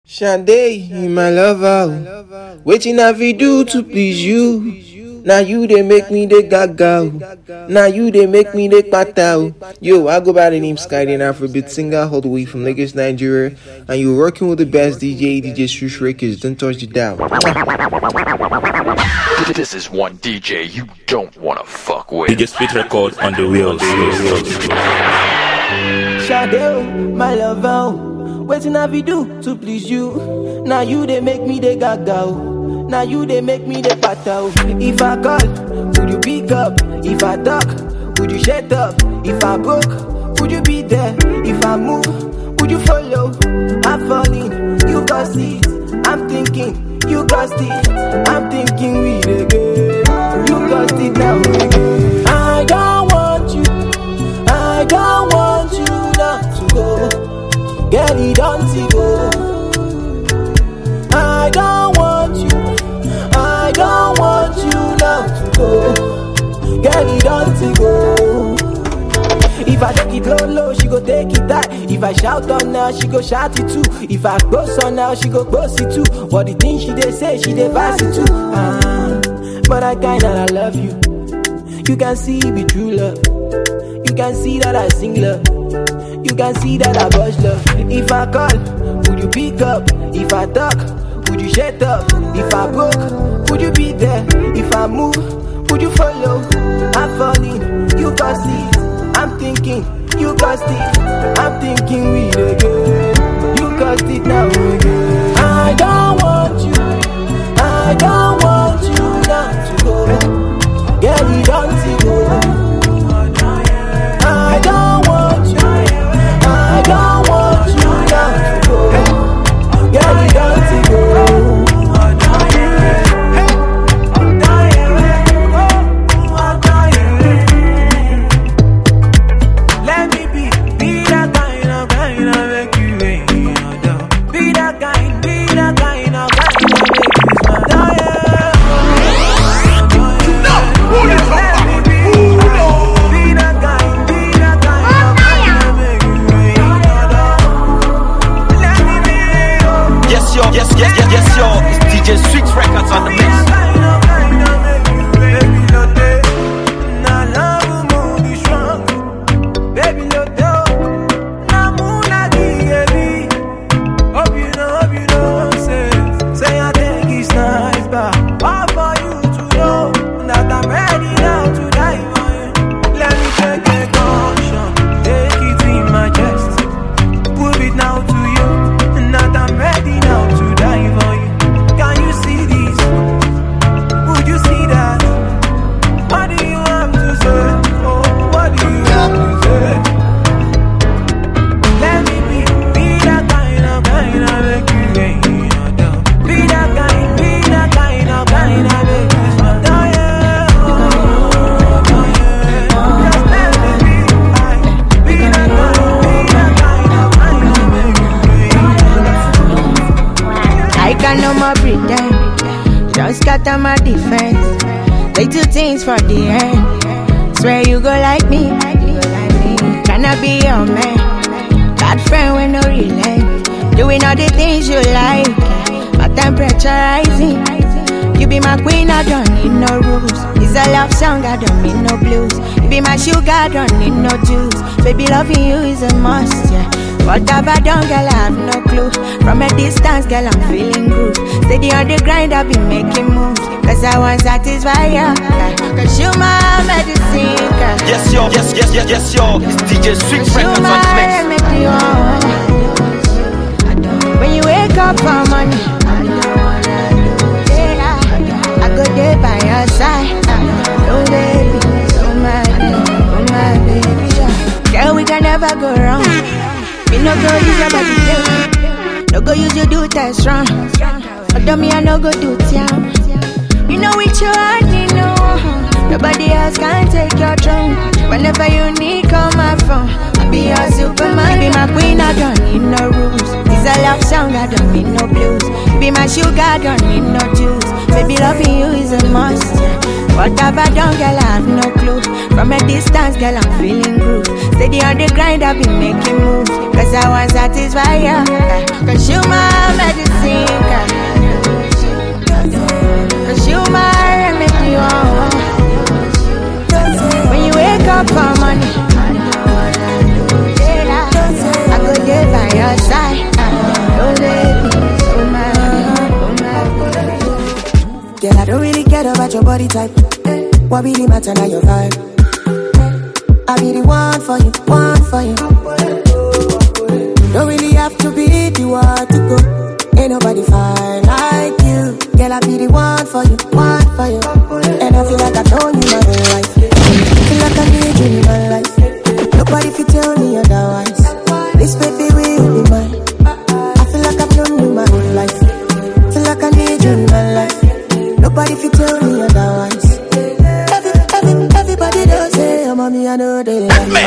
Sade, my lover, wetin I fit do to please you? Now you they make me the gaga. Now you they make me the pata. Yo, I go by the name Skydy, an Afrobeat singer all the way from Lagos, Nigeria, and you're working with the best DJ Shush Records. Don't touch the dial. This is one DJ you don't wanna fuck with. DJ Spit Record on the wheels. Sade, my lover, wetin I fit do to please you? Now you they make me the gaga. Now you they make me the pata. If I call, would you pick up? If I talk, would you shut up? If I broke, would you be there? If I move, would you follow? I'm falling, you got it. I'm thinking, you got it. I'm thinking we again. You got it now again. I don't want you not to go. Get it on to go. I don't want you now to go. Get it on to go. If I take it low, she go take it high. If I shout on now, she go shout it too. If I boss on now, she go boss it too. But the thing she dey say, she dey pass it too. But I kinda love you. You can see me true love. You can see that I sing love. You can see that I buzz love. If I call, would you pick up? If I talk, would you shut up? If I broke, would you be there? If I move, would you follow? I'm falling, you got it. I'm thinking, you got it. I'm thinking we again. You got it now again. I don't want you now to go. Get it on to go. I don't want you now to go. Get it on to go. Yes, yo, it's DJ Sweet Records on the mix. Scatter my defense. Say two things for the end. Swear you go like me. Tryna be your man. Bad friend with no relent. Doing all the things you like. My temperature rising. You be my queen, I don't need no rules. It's a love song, I don't need no blues. You be my sugar, I don't need no juice. Baby, loving you is a must, yeah. What have I done, girl, I have no clue. From a distance, girl, I'm feeling good. Steady on the grind, I've been making moves. Cause I want to satisfy you, cause you my medicine, girl. Yes, yo, it's DJ Sweet Records on the mix. When you wake up for money, I go there by your side. Oh baby, oh my baby. Girl, we can never go wrong. Me no go use your body play. No go use your do test wrong. Although me I no go do town. You know which you are, you know. Nobody else can take your throne. Whenever you need, call my phone. I'll be your Superman. You be my queen, I don't need no rules. It's a love song, I don't need no blues. You be my sugar, I don't need no juice. Baby, loving you is a must. What have I done, girl, I have no clue. From a distance, girl, I'm feeling good. Steady on the grind, I've been making moves. Cause I want to satisfy you. Cause you my medicine. Forget about your body type. What really matter now your vibe? I be the one for you, one for you. Don't really have to be the one to go. Ain't nobody fine like you. Girl, I be the one for you, one for you. And I feel like I've known you my whole life. Feel like I need you in my life. Nobody can tell me otherwise. This baby will be mine. I feel like I've known you my whole life. Feel like I need you in my life. Nobody can tell me otherwise. Everybody does say, oh mommy, I know they like me.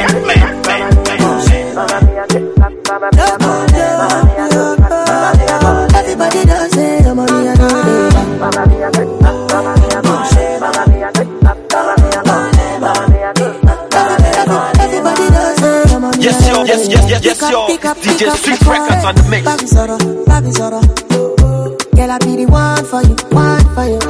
Everybody does say, oh mommy, I know they like everybody does say, oh mommy, yes, yo. DJ Sweet Records on the mix. Baby Zoro. Girl, I be the one for you, one for you.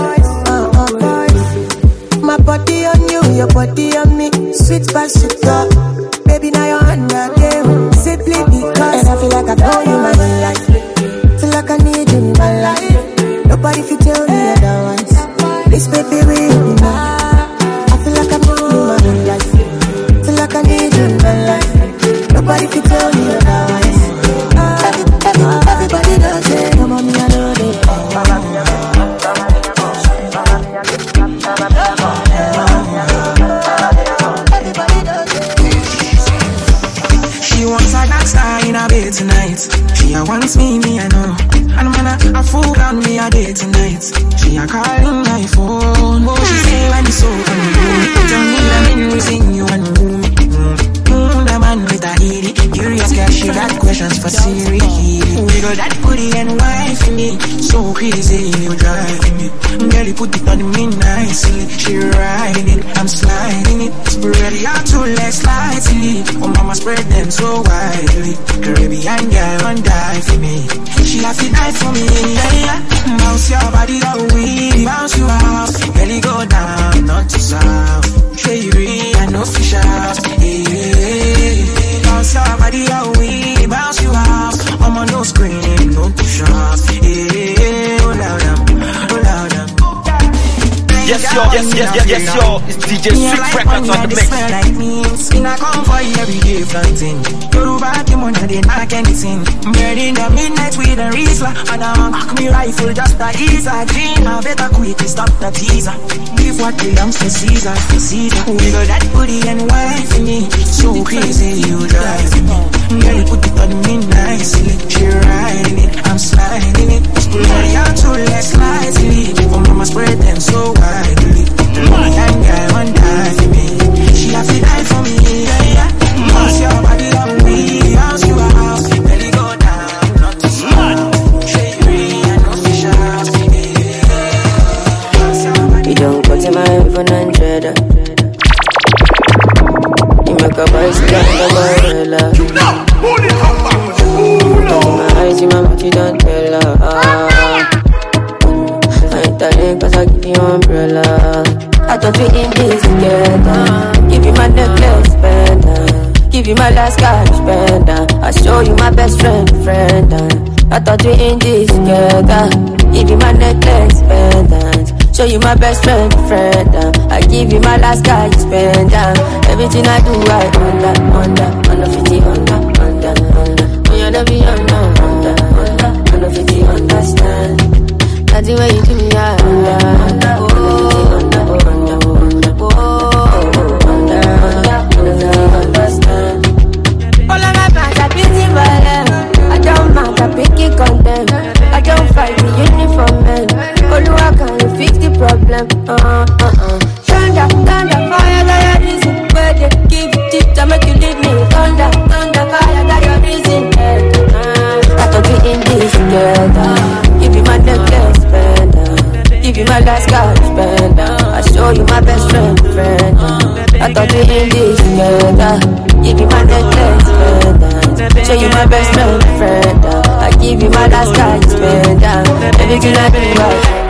My body on you, your body on me. Sweet passion, baby, now you're under game. Simply because, and I feel like I know you my whole life. Feel like I need you in my life. Nobody can tell me otherwise. This baby will be mine. I feel like I know you my whole life. Feel like I need you in my life. Nobody can tell me otherwise. Everybody does it. Come on, me, I know they. She wants a dark star in her bed tonight. She wants me, I know. And man, I fool on me a day tonight. She a calling my phone. Oh, she say when it's over, tell me I'm in missing you and room. The man with a itty, curious girl, she got questions for Siri. We got that booty and wife in me, so crazy you driving me. Girl, you put it on me nicely. She riding it, I'm sliding it. Spread it out to less slightly. Oh, mama spread them so widely. Caribbean girl, one die for me. She have to die for me, yeah. Bounce your body out, we bounce you out. Girl, you go down, not too south. Sherry, I know fish out, yeah. Bounce your body out, we bounce you out. I'm on no screen, no push off, yeah. Oh, loud. Yes, yo. It's DJ Sweet Records on the mix. Like me, skin I come for you every day, fronting. Yoruba, Kim on the knock anything. Bird in the midnight with a Riesler. And I'm back me rifle just to ease a dream. I better quickly stop the teaser. Give what belongs to Caesar, We got that booty and wife in me. So crazy, you driving me. Girl, you put it on me nicely. She riding it, I'm sliding it. Spread out to less slightly. Oh, mama spread them so widely. That girl one die for me. She have to die for me, yeah. Bounce your body up, we bounce you out. Belly go down, not too slow. Sherry, I know fish out, yeah. You don't go to my heaven 100. You make a boy stand by my umbrella. My eyes in my mouth, you don't tell her. I ain't telling cause I give you umbrella. I thought we in this together. Give you my necklace, pendant. Give you my last cash, pendant. I show you my best friend. I thought we in this together. Give you my necklace, pendant. Show you my best friend. I give you my last cash, pendant. Everything I do, I under 50, under. We wanna be under 50, understand. That's the way you do me, understand. All of my plans are busy for them. I don't mind, I pick it on them. I don't fight the uniform men. Oluwa, can you fix the problem? Thunder, fire, got your reason. Where they give you tip to make you leave me. Thunder, fire, got your reason. I thought we in this together. Give you my necklace, spender. Give you my last cash, spender. I show you my best friend. I thought we in this together. Give you my necklace, spender. Show you my best friend. I give you my last cash, spender. Everything I do right.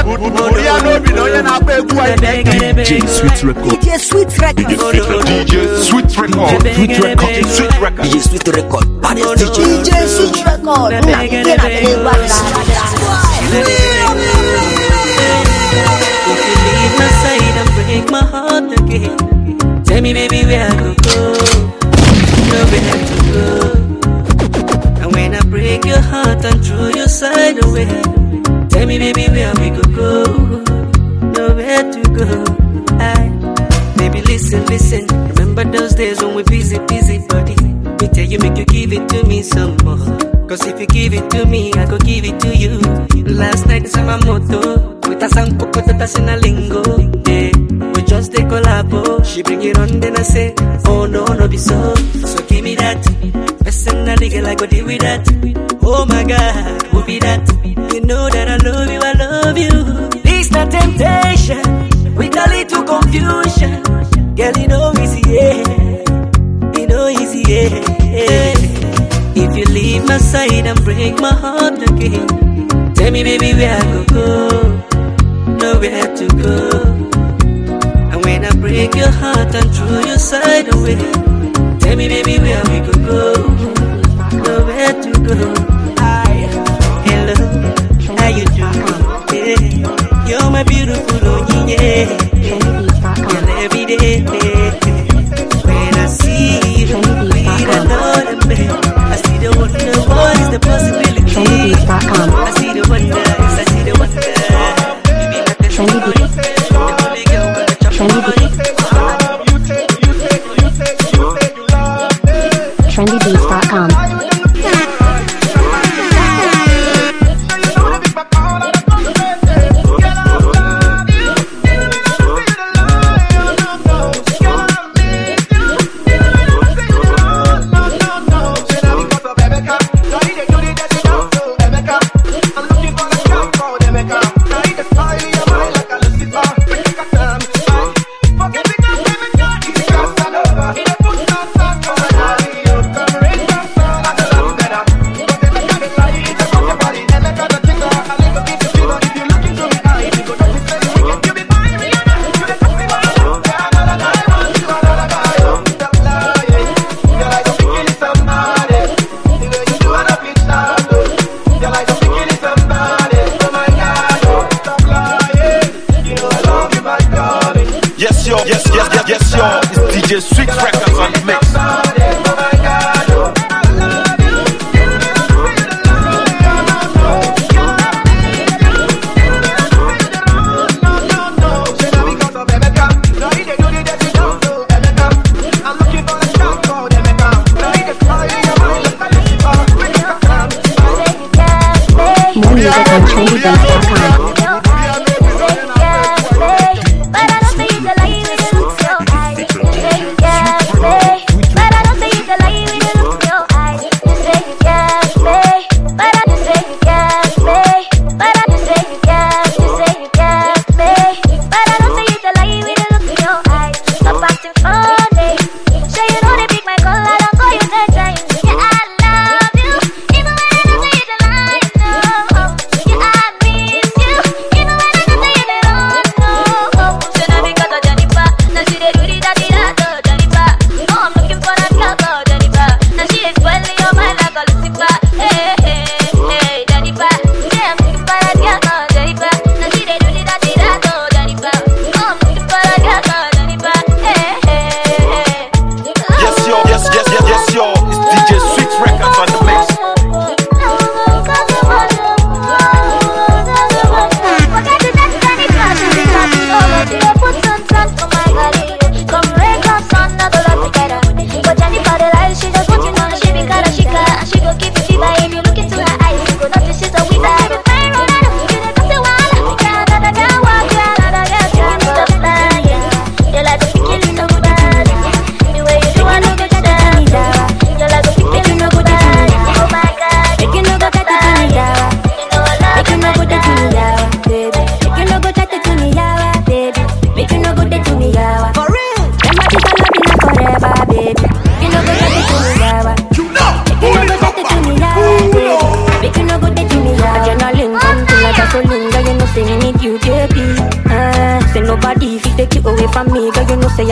DJ Sweet Record. DJ Sweet Record. DJ Sweet Record. Sweet Record. Sweet Record. DJ Sweet Record. DJ Sweet Record. If you leave my side and break my heart again, tell me baby where I could go, nowhere to go. And when I break your heart and throw your side away, tell me baby where we could go, nowhere to go. Baby listen, remember those days when we busy buddy. Me tell you make you give it to me some more, cause if you give it to me, I go give it to you. Last night is my motto, with a song that's in a lingo. Yeah, we just take collabo. She bring it on, then I say, oh no, no be so. So give me that, personally girl I go deal with that. Oh my God, who be that? You know that I love you. This not temptation, with a little confusion. Girl, you know easy, yeah. You know easy, yeah. If you leave my side and break my heart again, tell me baby where I could go, nowhere to go. And when I break your heart and throw your side away, tell me baby where we could go, nowhere to go. Hello, how you doing? Yeah. You're my beautiful Onyi, yeah. Girl, every day, when I see you, with another man, I see the wonder, what is the possibility? I see the wonder, I see the wonder. You be like the Trendybeats.com. Yes, y'all. It's DJ Sweet Records on the mix. More music on trendybeats.com. Miss you.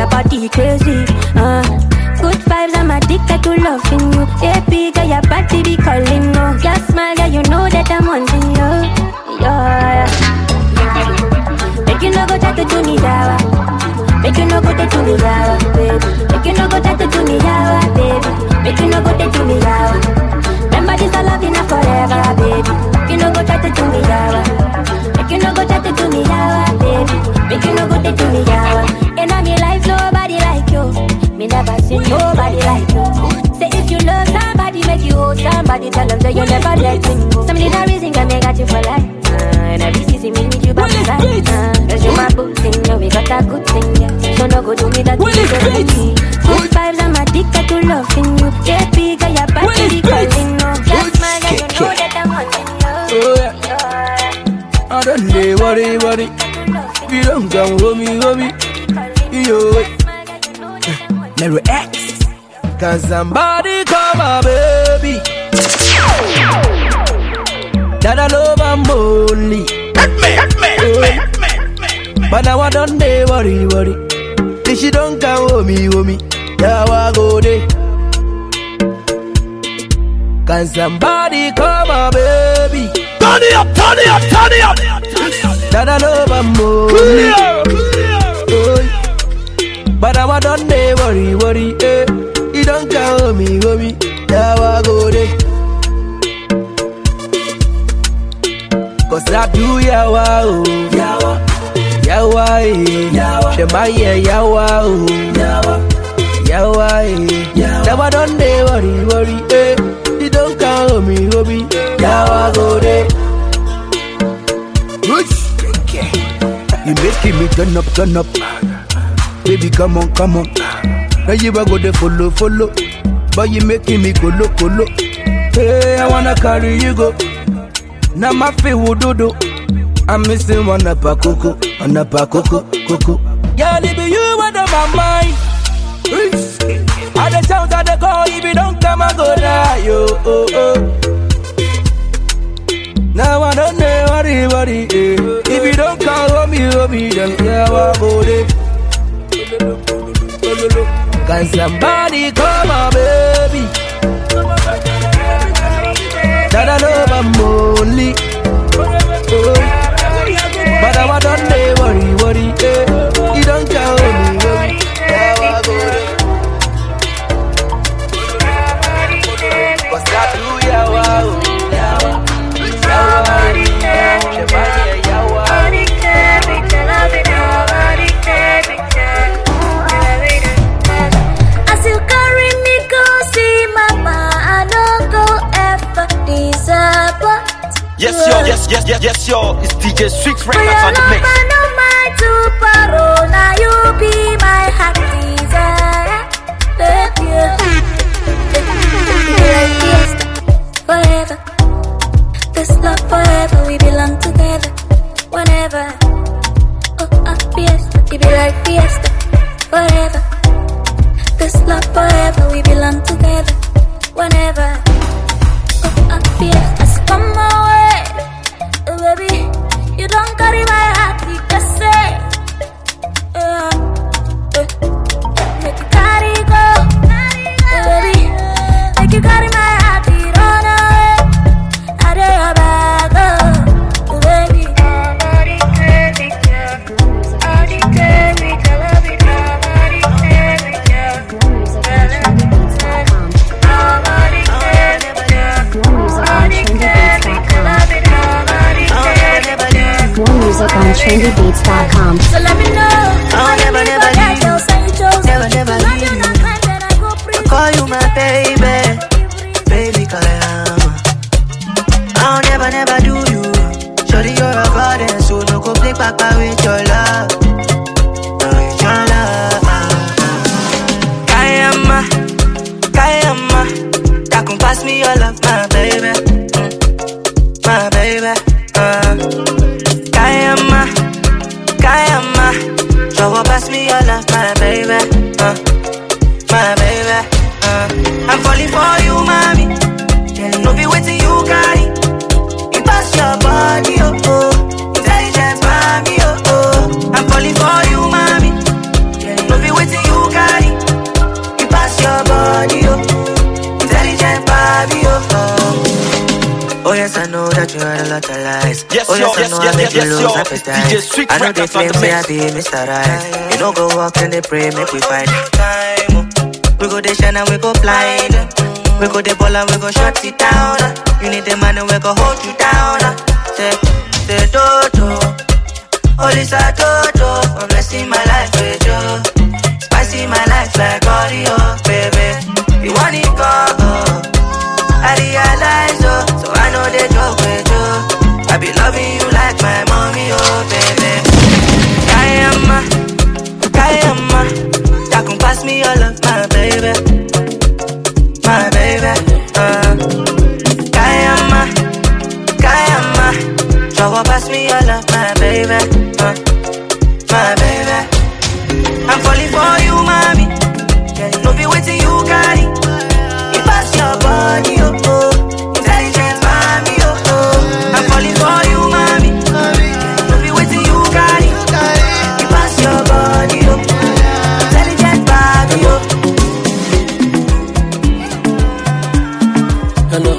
your body crazy. Good vibes, I'm addicted to loving you. Baby, girl, your body be calling you. Your smile, girl, you know that I'm wanting you. Yeah. Make you no go try to do me yawa. Make you no go to do me yawa, baby. Make you no go try to do me yawa, baby. Make you no go to do me yawa. Remember this, I love you now forever, baby. Make you no go try to do me yawa. Make you no go try to do me yawa, baby. Make you no go to do me yawa. In all my life, nobody like you. Me never see nobody like you. Say if you love somebody, make you hold somebody. Tell them that you never let me go. Somebody that reason can make got you for life. And every season me need you by my side. Cause you my good thing, yeah, we got a good thing, yeah. So no go do me that thing, you don't like me. Good vibes, I'm addicted to loving you. Get bigger, your body be calling you. Just my girl, you know that I'm wanting you. Oh yeah, I don't need worry. If you don't come home, yo. Mary X, can somebody call my baby? That I love I'm only. Hit me. But now I don't dey worry. If she don't come home, now I go there. Can somebody call my baby? Turn it up. That I love I'm only. But I don't dey worry, eh. You don't call me, now I go there. Cause I do yawa, Shemaya yawa, now I don't dey worry, eh. You don't call me, now I go there. You making me turn up. Baby, come on. Now you a go to follow. But you making me go look. Hey, I wanna carry you go. Now my feet will do. I'm missing one up a coco. Girl, it be you under my mind. All the sounds of the call, if you don't come, I go die, yo. Now I don't know worry, eh. If you don't call me, then yeah, I go there. Can somebody call my baby? That I love I'm only. But I don't dey worry, eh. You don't call me, now I go there. Cause I do yawa. As you carry me go see mama, I don't go ever disappoint. Yes, yo. It's DJ Sweet Records on the mix. No mind to borrow, now you be my heart desire. Forever, this love forever, we belong together. Whenever, fiesta, you be like fiesta. Forever, this love forever, we belong together. Whenever, fiesta. I say, come my way, baby, you don't carry my heart, you just say, make you carry go, baby, make you carry my heart, you run away, I do your bag, baby. More music on trendybeats.com. So let me know. I'll never leave you. Never leave you. I call you my baby Kayama. I'll never do you. Shorty, you're a goddess, so no go play papa with your love. Kayama, that can pass me your love, my baby. Kayama, so pass me your love, my baby. I'm falling for you, mommy. No be waiting you carry. You pass your body, intelligence, mommy, I'm falling for you, mommy. No be waiting nice. Yes, Oh, yes, yo, I know I make you lose appetite. DJ Sweet I know they Records on claim the say I mix. be Mr. Right. You know go walk and they pray, make we find time. We go they shine and we go blind. We go they ball and we go shut it down. You need the man and we go hold you down. Say Dodo, oh Lisa Dodo, I'm blessing my life with you. Spicy my life like Oreo, baby. You want it go, I realize, so I know they joke with you. I be loving you like my mommy, oh baby. Kayama, that can pass me your love, my baby. My baby, Kayama, show pass me your love, my baby, my baby. I'm falling for you, mommy. No be waiting you carry. You pass your body, oh, intelligent mommy, oh. I'm falling for you, mommy. No be waiting you carry. You pass your body, oh, intelligent mommy, oh. Hello.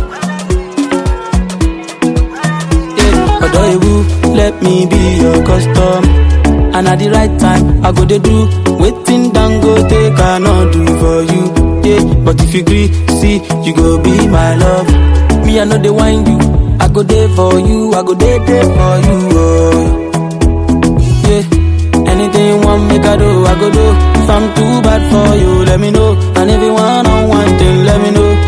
Yeah, Odoyebu, let me be your custom. And at the right time, I go to do waiting down go take cannot do for you. Yeah, but if you agree, see, you go be my love. Me, I know they wind you. I go there for you. I go there for you. Oh. Yeah, anything you want me to do, I go do. If I'm too bad for you, let me know. And if you want on one thing, let me know.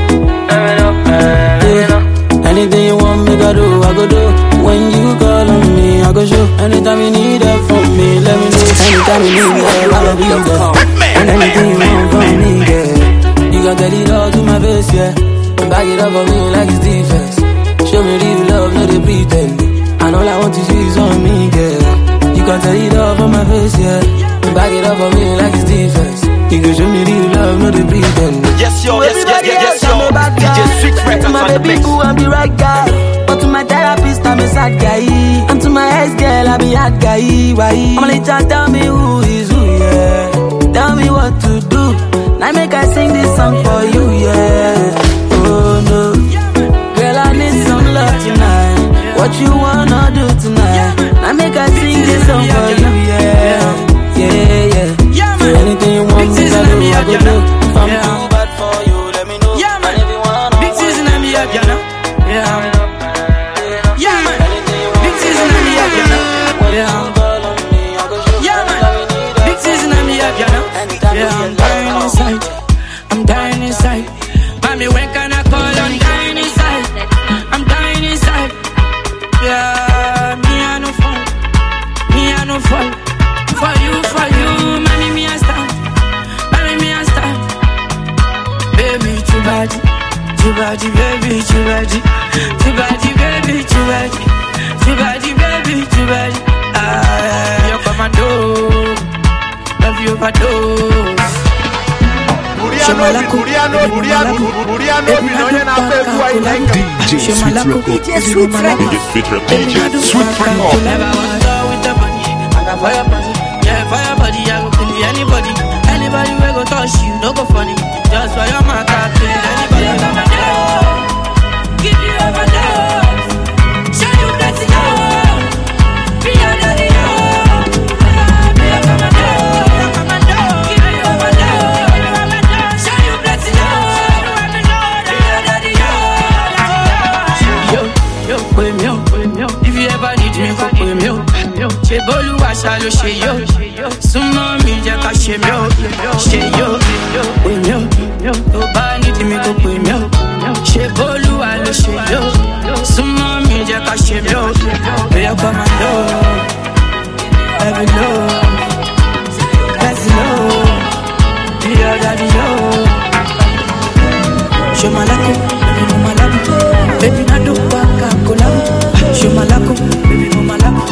Yeah, anything you want me to do, I go do. When you call on me, I go show. Anytime you need help from me, let me know. Anytime you need help, I'll be there. And anything you want from me, yeah, you gon' tell it all to my face, yeah. And back it up for me like it's defense. Show me real love, no they pretend. And all I want to see is on me, yeah. You gon' tell it all for my face, yeah. And back it up for me like it's defense. You can show me real love, no they pretend. Yes, yo, yes, yo. DJ Sweet Records on the mix. Baby, I'm the right guy. But to my therapist, I'm a sad guy. And to my ex-girl, I be hard guy. Why? I'm only just tell me who is who, yeah. Tell me what to do. Now make I sing this song for you, yeah. Oh no, girl, I need some love tonight. What you wanna do tonight? Now make I sing this song for you, yeah. So anything you want me to do, I go do. If I'm too bad for you, let me know. And if you wanna big season, let me up, you know. Yeah, man. Big season, let me up, you know. Yeah, man. Big season, let me up, you know. Yeah, I'm dying inside. I'm dying inside. Mommy, when can I call? I'm dying inside. I'm dying inside. Yeah, me I no fall. Me I no fall. For you, mommy, me I stand. Mommy, me I stand. Baby, too bad, baby, too bad. Too bad, baby, too bad. Too bad, baby, too bad. You're commando. Love you overdose. DJ Sweet Records. Never want to with the money. I got fire body. Yeah, fire body. I go kill anybody. Anybody will go touch you. No go funny. Just for your mouth, I kill anybody. Give you overdose. Show you plenty love. Be under the love. Be a commando. Give you overdose. Show you plenty love. Be under the love. Yo, pay me up. If you ever need me, go pay me up. Ṣé bólúwa ṣá ló ṣe yó? Súnmọ́ mi jẹ́ ká ṣe mí ó. Ṣé yó? Pè mí ó. Tó bá nídìí mi kó pè mí ó. Ṣé bólúwa ló ṣe yó? Súnmọ́ mi jẹ́ ká ṣe mí ó. Bóyá kọ́ máa lọ. Every low. Let's low. Bí ọ̀dà bí yó. Ṣé máa lákò? Baby mo máa lákò. Baby náà dùn pa ká kó lákò. Ṣé máa lákò? Baby mo máa lákò.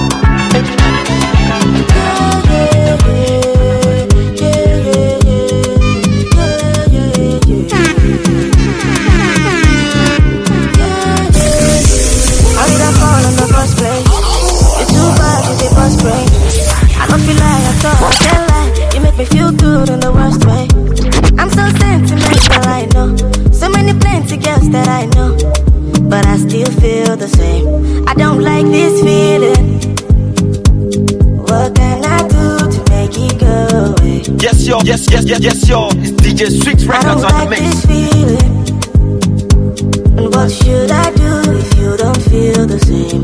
Yes, yo, it's DJ Sweet Records on the mix. This feeling. What should I do if you don't feel the same?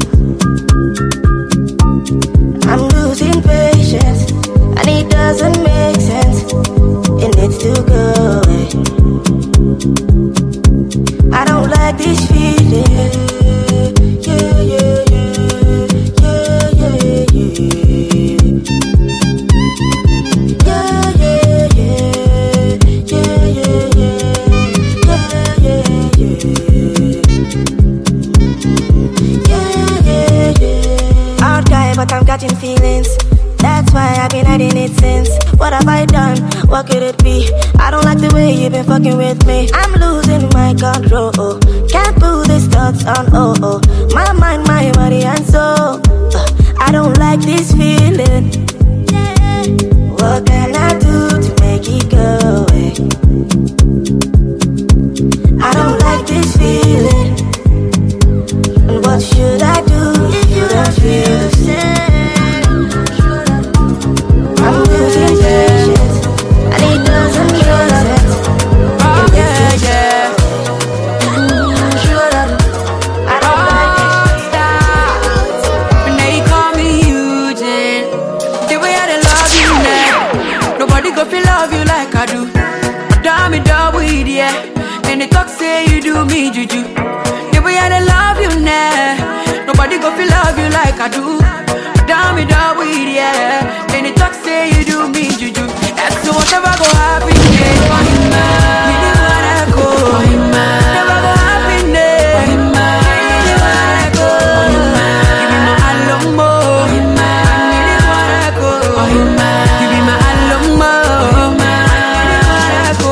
I'm losing patience, and it doesn't make sense. It needs to go away. I don't like this feeling. Yeah, yeah, yeah, yeah, yeah, yeah. But I'm catching feelings. That's why I've been hiding it since. What have I done? What could it be? I don't like the way you've been fucking with me. I'm losing my control. Can't put these thoughts on. My mind, my body and soul. I don't like this feeling. What can I do to make it go away? I don't like this feeling. What should I do if you don't feel the same? I'm losing patience, and it doesn't make sense. Oh yeah, yeah. I don't like this. When they call me Eugene, the way I love you now, nobody go feel love you like I do. Damn it, double it, yeah. And they talk say you do me juju. The way I love you now, nobody go feel love you like I do. Damn it, double it, yeah. And they talk say you do me juju. That's so whatever go happen, yeah. Me didn't wanna go. Never go happen, yeah. Me didn't wanna go. Give me my alumbo. Me didn't wanna go. Give me my alumbo. Me didn't wanna go.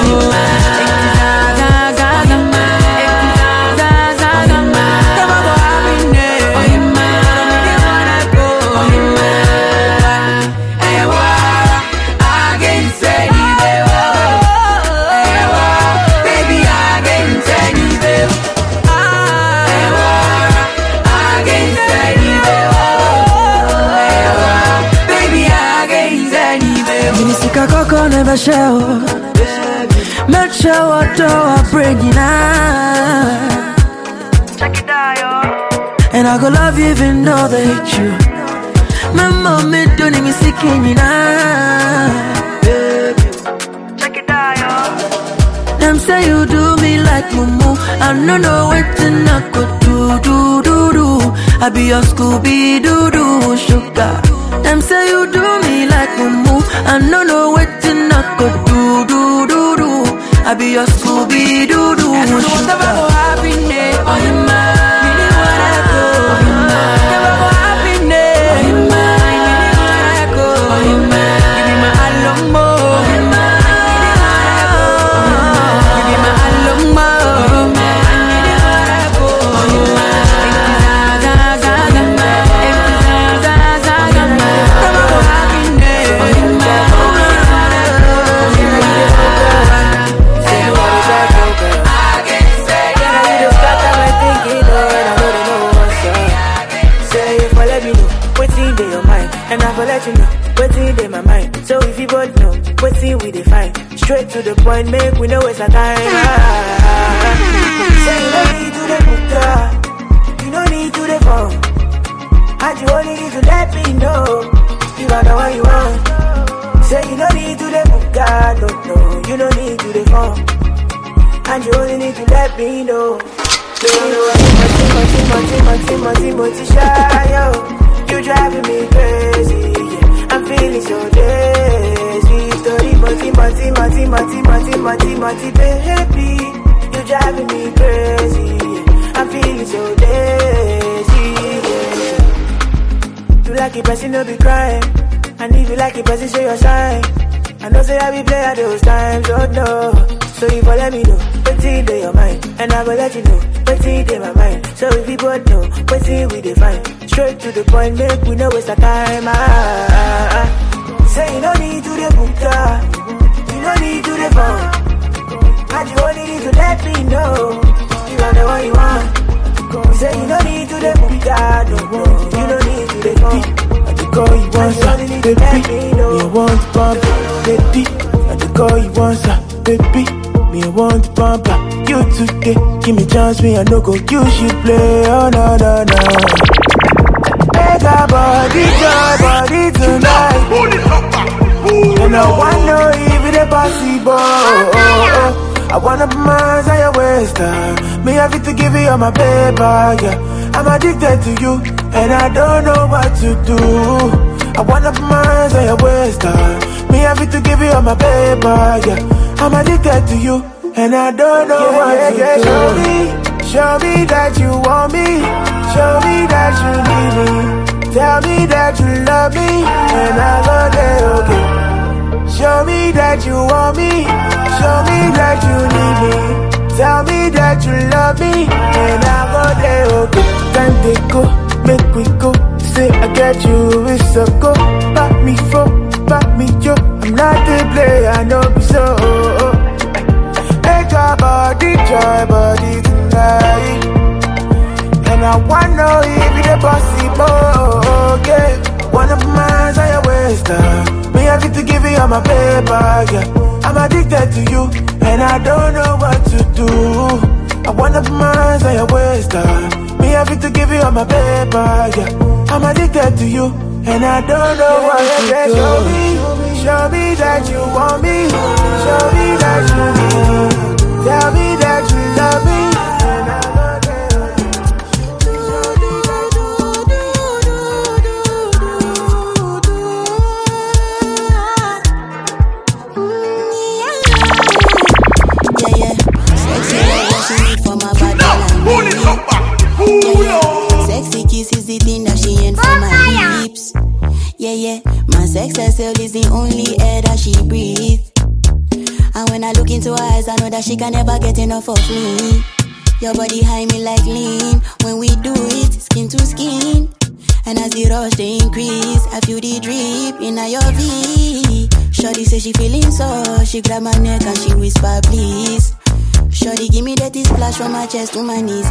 Never show. Make sure what I bring you now. Check it out, yo. And I go love you even though they hate you. My mommy don't even see you now. Check it out, yo. Them say you do me like mumu. I don't know what to not go do. I be your Scooby-Doo sugar. Them say you do me like mumu. I don't know what to not go do. I be your Scooby-Doo sugar. Never go happiness. Oh, you mine. Me didn't wanna go. Oh, you mine. Never go happiness. Oh, you mine. Me didn't wanna go. Oh, you mine. Give me my alumbo. Oh, you mine. Me didn't wanna go. Give me my alumbo. Oh, you mine. Me didn't wanna go. Oh, you mine. And I will let you know what's in my mind. So if you both know what's in we define. Straight to the point, make we know it's a time. Say you don't need to the book, you don't need to the phone. And you only need to let me know you are the one you want. Say you don't need to the book, no, you don't need to the phone. And you only need to let me know. So you know what, shy, yo. You driving me crazy, yeah. I'm feeling so lazy. Story, mati, baby. You driving me crazy, yeah. I'm feeling so lazy, yeah. You like it, person, no be crying. And if you like it, person, show your sign. I know say I be play at those times, oh no. So if you let me know, what's in your mind, and I will let you know what's in my mind. So if you both know what's in we define. Straight to the point, make we know it's a time. Say you don't need to the book, you don't need to the phone. And you only need to let me know you are the one you want. Say you don't need to the book, no, you don't need to the phone. I just call you once, baby. You want pump, baby. I call you once, baby. Me I want to pamper you today. Give me chance, me I no go use you play. Oh no no no. Make our body joy, body tonight. And I wanna if it's possible. I wanna put my hands on your waist, me have to give you all my paper, yeah. I'm addicted to you, and I don't know what to do. I wanna put my hands on your waist, me have to give you all my paper, yeah. I'm addicted to you, and I don't know what to do. Show me that you want me. Show me that you need me. Tell me that you love me, and I go there, okay. Show me that you want me. Show me that you need me. Tell me that you love me, and I go there, okay. Time they go, make we go. Say I get you, it's a go. Back me for, back me yo. I'm not the player, I know me so. Make our body joy, body tonight. And I wanna if it's possible, okay. Wanna put my hands on your waist, me have to give you all my paper, yeah. I'm addicted to you, and I don't know what to do. I wanna put my hands on your waist, me have to give you all my paper, yeah. I'm addicted to you, and I don't know what to do. Show me that you want me. Show me that you need me. Tell me that you love me. Sexy kiss is the thing that she ain't for my lips. Yeah, yeah, my sex herself is the only air that she breathes. And when I look into her eyes, I know that she can never get enough of me. Your body high me like lean. When we do it, skin to skin. And as the rush they increase, I feel the drip in your V. Shorty say she feeling so. She grab my neck and she whisper please. Shorty give me that splash from my chest to my knees.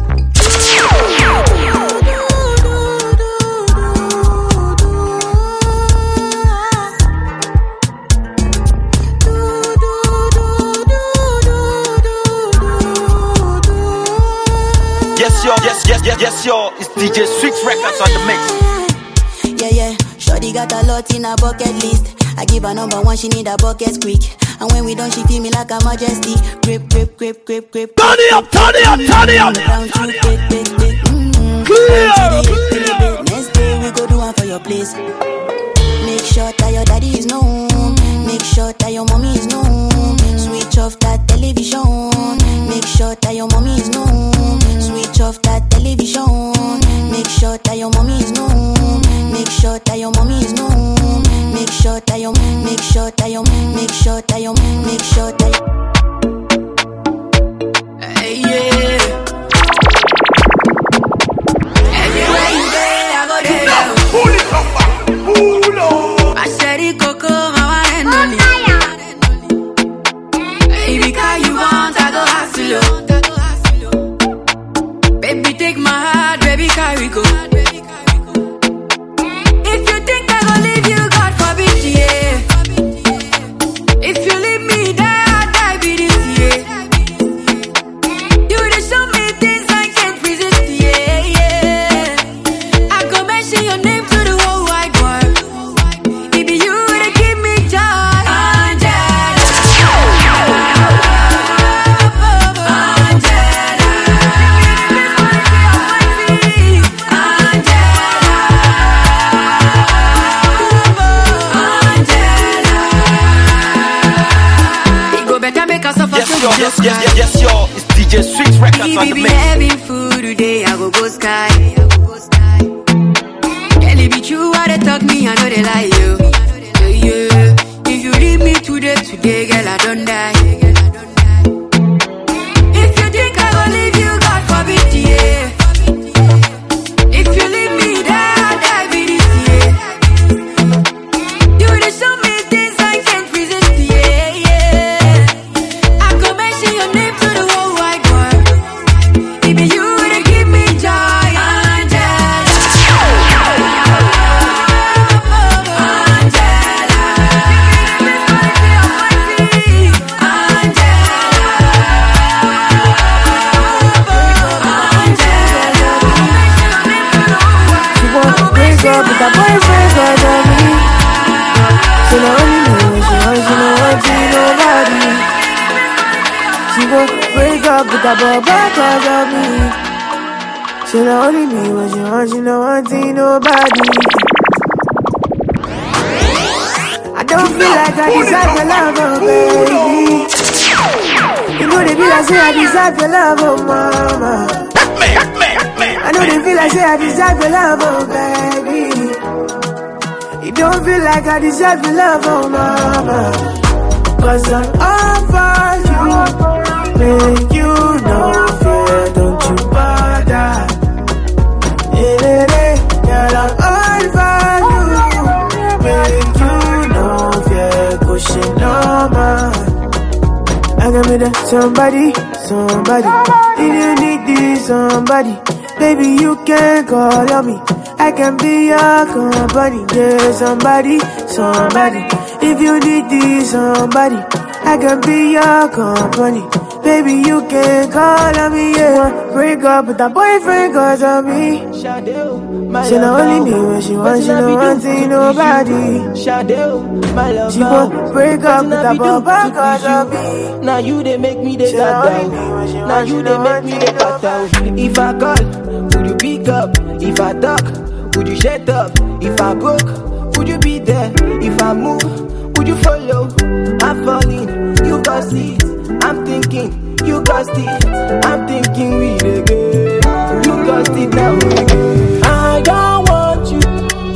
Yes, yo, it's DJ Sweet Records on the mix. Yeah, yeah, shorty got a lot in her bucket list. I give her number one, she need a bucket quick. And when we done, she feel me like a majesty. Grip, grip, grip, grip, grip. Turn it up, turn it up, turn it up. Next day we go do one for your place. Make sure that your daddy is known. Make sure that your mommy is known. Switch off that television. Make sure that your mommy is known. Switch off that television. Make sure that your mommy is known. Make sure that your mommy is known. Make sure that your, make sure that your, make sure that your, make sure that your. Hey, yeah. Everywhere you go, I go there. Pull it up, pull up. I said it, Coco, my one and only. Baby, car you want, I go hustle. Baby, take my heart, baby, carry go. If you think I gon' leave you, God forbid, yeah. If you leave me there, I'll die with this, yeah. You just show me things I can't resist, yeah, yeah. I go mention your name to the whole wide world. Baby, you would give me joy. Yes, yo, it's DJ Sweet Records on the be mix. having food today, I go sky. Can it be true what they talk me, I know they lie you. Yeah, yeah. If you leave me today, girl, I don't die. If you think I gon' leave you, God forbid, yeah. If you leave me there, I'll die with this, yeah. You just show me things I can't resist, yeah, yeah. I go mention your name to the whole wide world. Baby, you would give me joy. Angela. up with her boyfriend cause of me. She not only me when she wants, she don't want to nobody. She gon' break up with her boyfriend cause of me. She not only me when she wants, she don't want to nobody. I don't feel like I deserve your love, oh baby. You know they feel like say I deserve your love, oh mama. I know they feel like say I deserve your love, oh baby. You don't feel like I deserve your love, oh mama. Cause I'm all for you. Make you know fear, don't you bother. Girl, I'm all for you. Make you know fear, pushing no man. I can be the somebody. If you need this somebody, baby, you can call on me. I can be your company. Yeah, somebody. If you need this somebody, I can be your company. Baby, you can call on me. Yeah, break up with that boyfriend cause of me. She not only me when she wants, she don't want to nobody. She gon' break up with that boyfriend cause of me. Now you they make me the god. Now you they make me the bat. If I call, would you pick up? If I talk, would you shut up? If I broke, would you be there? If I move, would you follow? I'm falling, you got it. I'm thinking, you got it. I'm thinking we again. You got it now again. I don't want you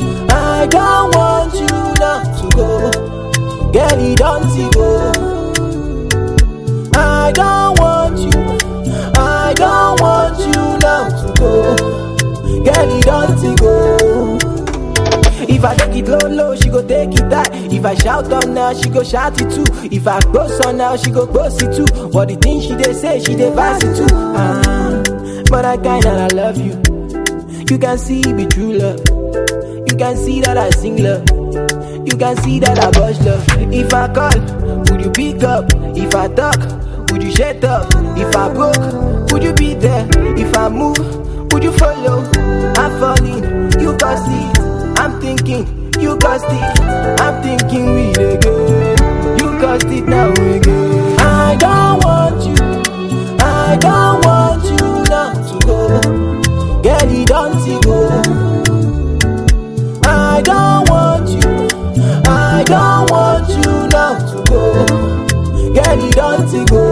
now to go. Girl, you don't go. I don't want you now to go. Girl, you don't go. If I take it low, she go take it high. If I shout up now, she go shout it too. If I boss on now, she go boss it too. But the things she dey say, she dey pass it too. But I kinda love you. You can see me true love. You can see that I sing love. You can see that I bust love. If I call, would you pick up? If I talk, would you shut up? If I broke, would you be there? If I move, would you follow? I'm falling, you got it. I'm thinking, you got it. I'm thinking we again. You got it now again. I don't want you now to go. Girl, you don't go. I don't want you now to go. Girl, you don't go.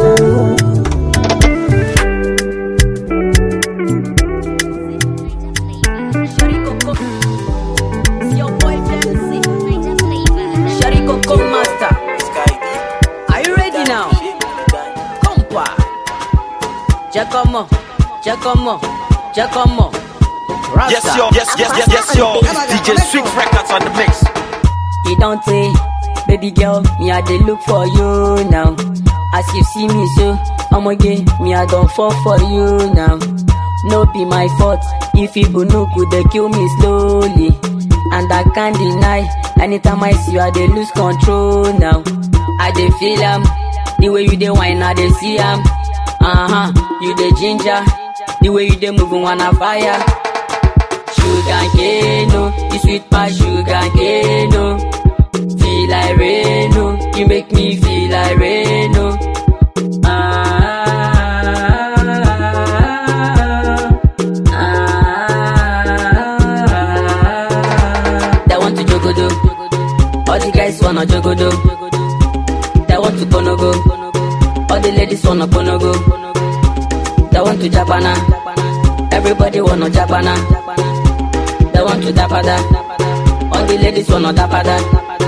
Giacomo. Yes, yo. It's DJ Sweet Records on the mix. You don't say, baby girl, me I dey look for you now. As you see me so, I'm again, me I don't fall for you now. No be my fault, if people know could they kill me slowly. And I can't deny, anytime I see you I dey lose control now. I dey feel the way you dey whine I dey see you dey ginger, the way you dey moving wanna fire. Sugar cane, no, you sweet past sugar cane, no. Feel like rain, no, you make me feel like rain, no. They want to jogodo, all the guys wanna jogodo. They want to bonogo, all the ladies wanna bonogo. They want to Japana, everybody wanna Japana. They want to dapada, all the ladies wanna dapada.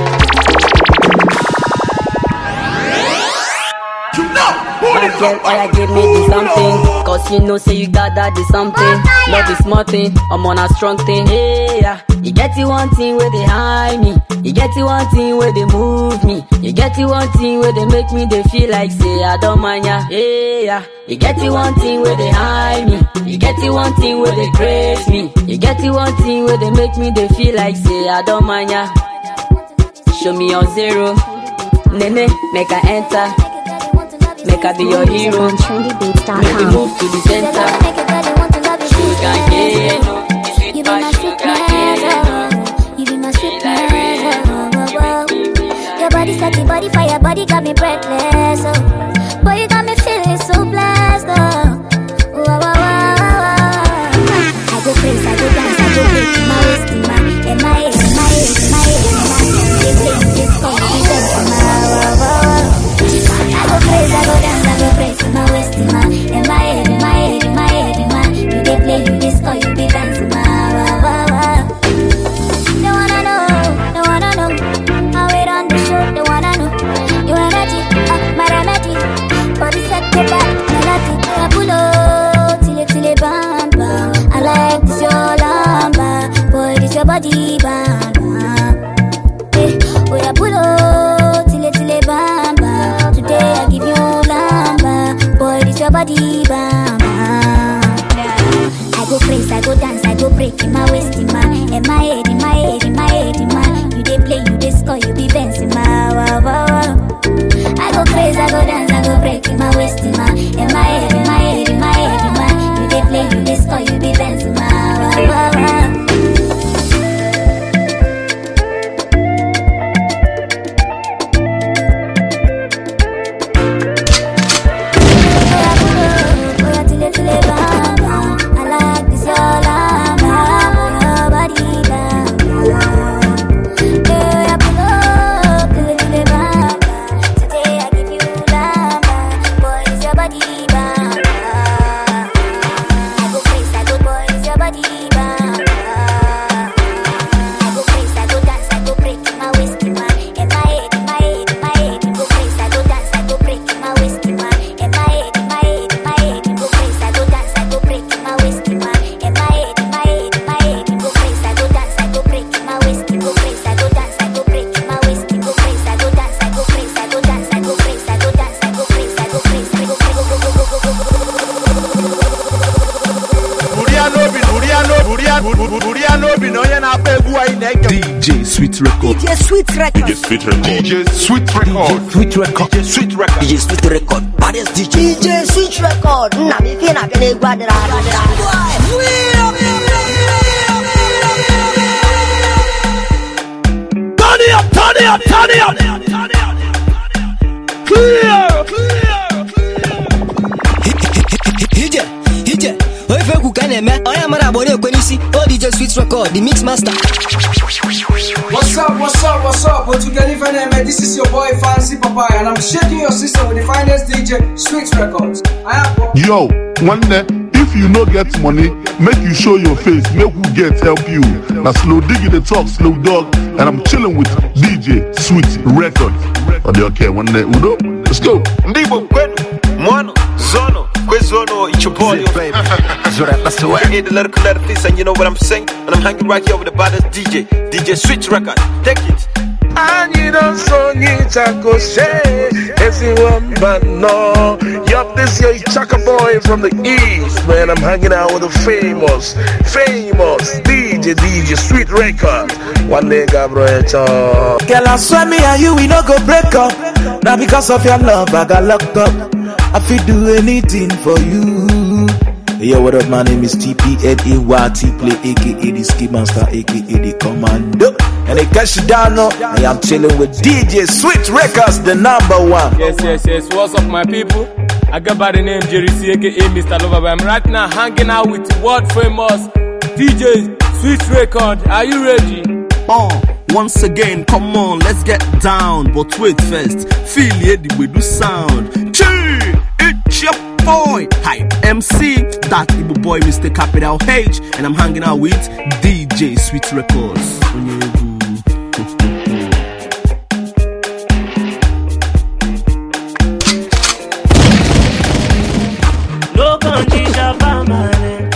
My girl, all give me the something, cause you know say you got that the something. Love is small thing, I'm on a strong thing. Hey, yeah. You get the one thing where they hide me, you get the one thing where they move me, you get the one thing where they make me they feel like say I don't mind ya. Hey, yeah. You get the one thing where they hide me, you get the one thing where they praise me, you get the one thing where they make me they feel like say I don't mind ya. Show me your zero, nene, make I enter. Make I be your hero. Make me move to the center. Sugar cane, no, you sweet past sugar cane, no. me breathless, oh. Boy, you got me feeling so blessed, oh. Wow, wow, wow, wow, wow. I go crazy, I go dance, I go break my waist in my head, in my head, in my head, in my head. They play this song, they dance in my wow, wow, wow. I go crazy, I go dance, I go break my waist in my head, in my head, in my head, in my head, in my. You they play, you this song, you be dancing my wow, wow, wow. They wanna know how it on the show. They wanna know your energy, my remedy. Body set the back, melody. I pull up till it bam bam. I like this your lamba, boy this your body bam bam. Hey, boy I pull up till it bam bam. Today I give you lamba, boy this your body bam bam. I go crazy, I go dance, I go break in my waist, in my head, in my head, in my head, in my. You they play, you they score, you be dancing my wow wow wow. I go crazy, I go dance, I go break in my waist, in my head, in my head, in my head, in my. You they play, you they score, you be dancing my wow wow wow. DJ Sweet Record. DJ Sweet Record. DJ Sweet Record. DJ Sweet Record. Sweet Record. DJ Sweet Record. DJ Sweet Record. Baddest DJ. DJ Sweet Record. Na mi fina kene guadra. Turn it up, turn it up, turn it up. Clear. Hije. Oife kukaneme. Oya mara bore kwenisi. Oh DJ Sweet Record, the mix master. What's up? What you can even name? This is your boy Fancy Papaya, and I'm shaking your system with the finest DJ, Sweet Records. Yo, one day, if you no get money, make you show your face, make who get help you. Now slow diggy the talk, slow dog, and I'm chilling with DJ Sweet Records. Are they okay? One day, Udo, let's go. Ndibo kwenu, Mono, Zono, Kwezono, it's your boy, baby. That's the way. I hit the lyrical letter piece, and you know what I'm saying? And I'm hanging right here with the baddest DJ Sweet Record. Take it. And you don't so need to go say, everyone but no. Yup, this your Chaka boy from the east, man. I'm hanging out with the famous DJ Sweet Record. One day, Gabriel. Girl, I swear me and you, we no go break up. Now because of your love, I got locked up. I feel do anything for you. Yo, what up? My name is TPNAYT, play aka the Ski Master, aka the Commando. And they catch you down now. I am chilling with DJ Sweet Records, the #1. Yes. What's up, my people? I go by the name Jerry C, aka Mr. Lover. I'm right now hanging out with world famous DJ Sweet Record. Are you ready? Once again, come on, let's get down. But wait first, feel the way do sound. It's your boy, Hype MC, that Igbo boy, Mr. Capital H, and I'm hanging out with DJ Sweet Records. No condition permanent.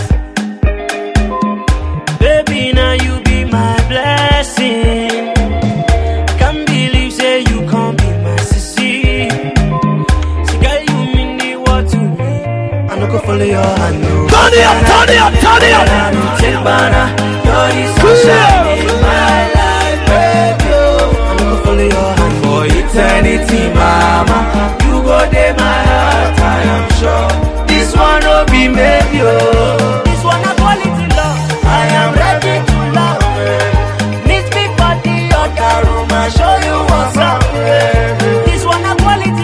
Baby, now you be my blessing. Can't believe say you can't be my sissy. See, girl, you mean the world to me. I no go follow your hand. Turn it up. Take banana. You're the sunshine in my life, baby. I no go follow your hand for eternity, mama. You go there, my heart, I am sure. This one will be maybe, oh. This one a quality love. I am ready to love. Meet me for the other room, I'll show you what's up. This one a quality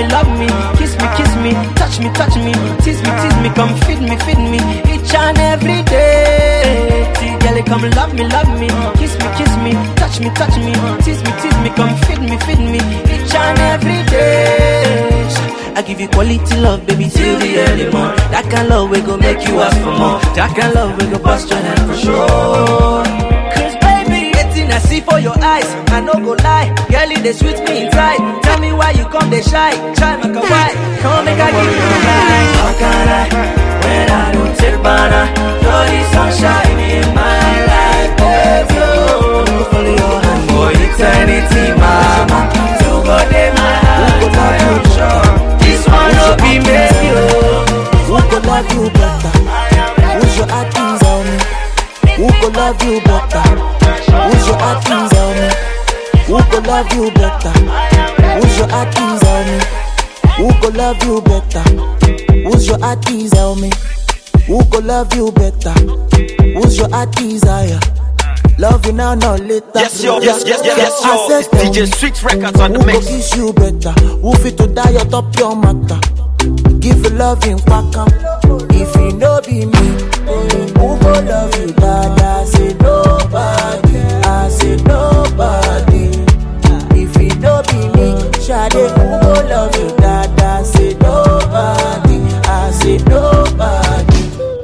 love me, kiss me, touch me, tease me, come feed me, each and every day. See, girl, come love me, kiss me, touch me, tease me, come feed me, each and every day. I give you quality love, baby, till the early morning. That kind of love we go make you ask for more. That kind of love we go bust your head for sure. Cause baby, anything I see for your eyes, I no go lie. Girl, they sweet me inside. Tell me why you come, they shy. Try make a why. Come make I give you a ride. How can I, when I don't take banana? You're the sunshine in my life, baby. Follow your hand for eternity, mama. To go day my heart, I am sure. This one will be made you. Who could love you better? Who's your heart keys on me? Who could love you better? Who's your heart keys on me? Who could love you better? Who's your heart keys on me? Who could love you better? Who's your heart keys on me? Who could love you better? Who's your heart desire? Love you now, not later. Yes, yo. It's DJ Sweet Records on the mix. Who go kiss you better? Who fit to die atop your matter? Give you love in Wakam. If you know be me, who go love you, dad? I say nobody. I say nobody. If you know be me, Shade, who go love you, dad? I say nobody. I say nobody.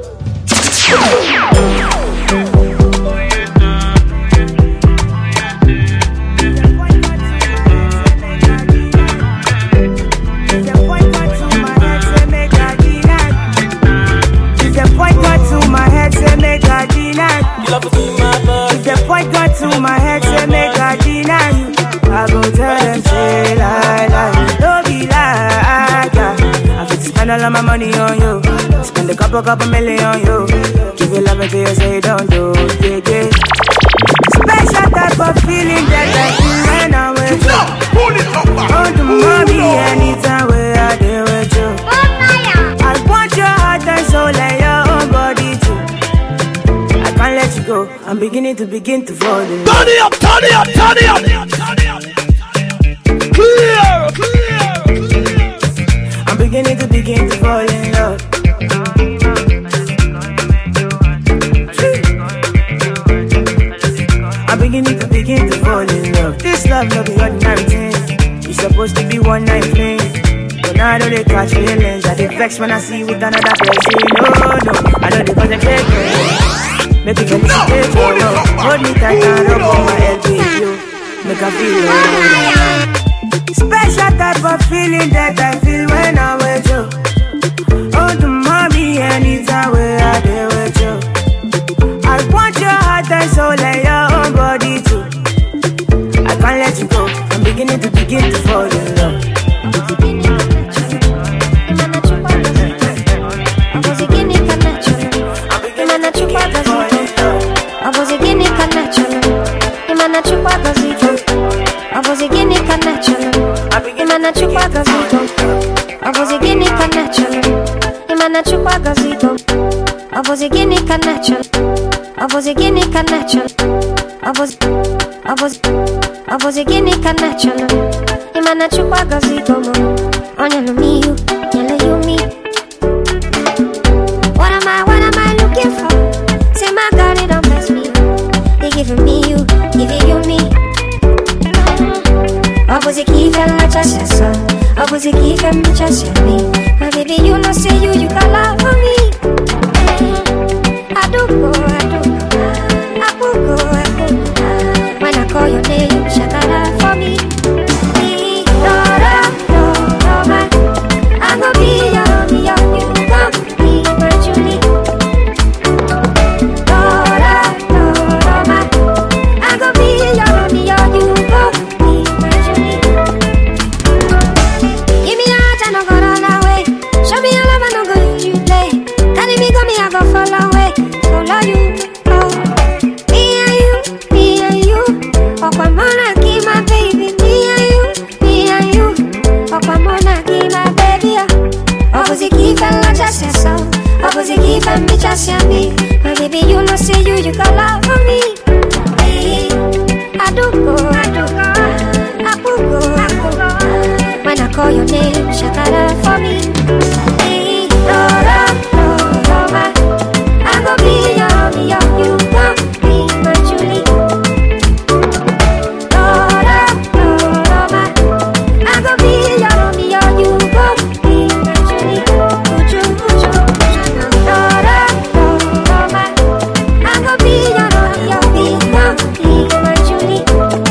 If the point got to my head, say make I deny you. I go tell them, say lie, don't be like that. I fit to spend all of my money on you, spend a couple million on you. Give you love until you say don't do, yeah. Special type of feeling that I feel when I'm with you. Oh, the mommy, anytime we are there with you. I want your heart and soul and your own body too. Can't let you go. I'm beginning to fall in love. Turn it up. Clear. I'm beginning to fall in love. I'm beginning to fall in love. This love no be ordinary thing. It's supposed to be one night thing. But now I know they catch feelings. I get vexed when I see you with another person. No, I know they concentrate. Make you felicitate, hold me tight and rub on my head with you. Make I feel good. Special type of feeling that I feel when I'm with you. Oh, the mommy, anytime we are there with you. I want your heart and soul and your own body too. I can't let you go. I'm beginning to fall in love. What am I looking for? Say my God, it don't bless me. They giving me you, giving you me. Opposite give and not just your son. Opposite give and not just your me. My baby, you know say you got love for me. I do go. When I call your name, shakara for me. I'm gonna be your you gon' be my Julie. I'm gonna be your you gon' be my Julie. Give me your heart and I go run away. Show me your love and I go use you play. Carry me, go me, I go follow away. Follow you, oh. Me and you. Okwamona give my baby. Me and you. Okwamona give my baby. Opposite give and not just your soul. Opposite give and me just your me. My baby, you know say you got love for me. I do go. When I call your name, shakara for me. Lora, Lora, I go be your, you gon' be my Julie. Lora, Lora, I go be your, you gon' be my Julie. Uju, uju, Lora, Lora, I go be your, you gon' be my Julie.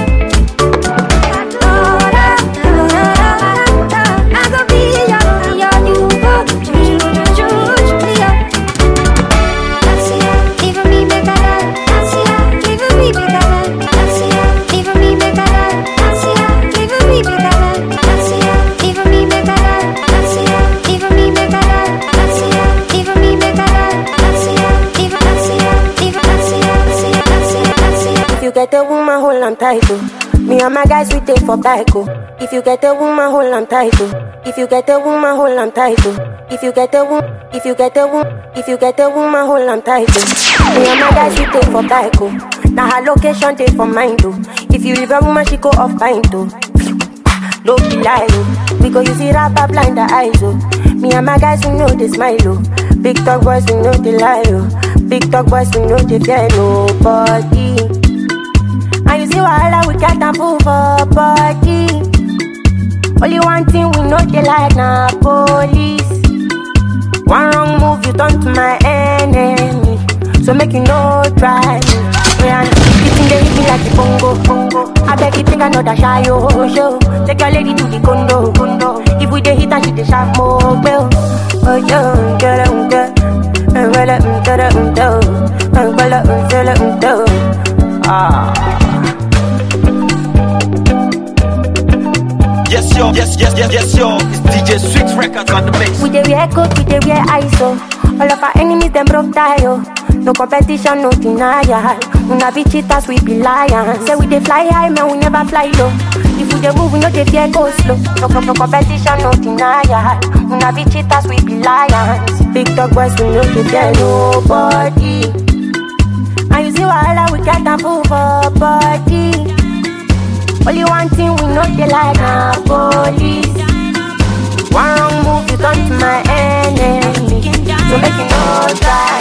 If you get a woman, hold on tight, oh. Me and my guys, we take for bike, oh. If you get a woman, hold on tight, oh. If you get a woman, hold on tight, oh. If you get a woman, if you get a woman, hold on tight, oh. Me and my guys, we take for bike, oh. Now her location, take for mine, oh. If you leave a woman, she go off pint, oh. No be lie, oh. Because you see rapper blind the eyes, oh. Me and my guys, we know they smile, oh. Big talk boys, we know they lie, oh. Big talk boys, we know they fear nobody. And you see wahala, we can't move for body. Only one thing we know they like na police. One wrong move, you turn to my enemy. So make you no try me. Yeah, this thing they hit me like a bongo. I beg you think another shy show. Take your lady to the condo. If we dey hit and she dey sharp more, well. Oh yo, get Yes, yo. It's DJ Sweet Records on the mix. We dey wear coat, we dey wear ISO. All of our enemies, them broke tie, oh. No competition, no denial. Una be cheaters, we be lions. Say we dey fly high, man, we never fly low. If we dey move, we no dey fear go slow. No competition, no denial. Una be cheaters, we be lions. Big dog boys, we no dey fear nobody. And you see wahala, we can't move for body. Only one thing we know they like na police. One wrong move, you turn to my enemy. So make you no try.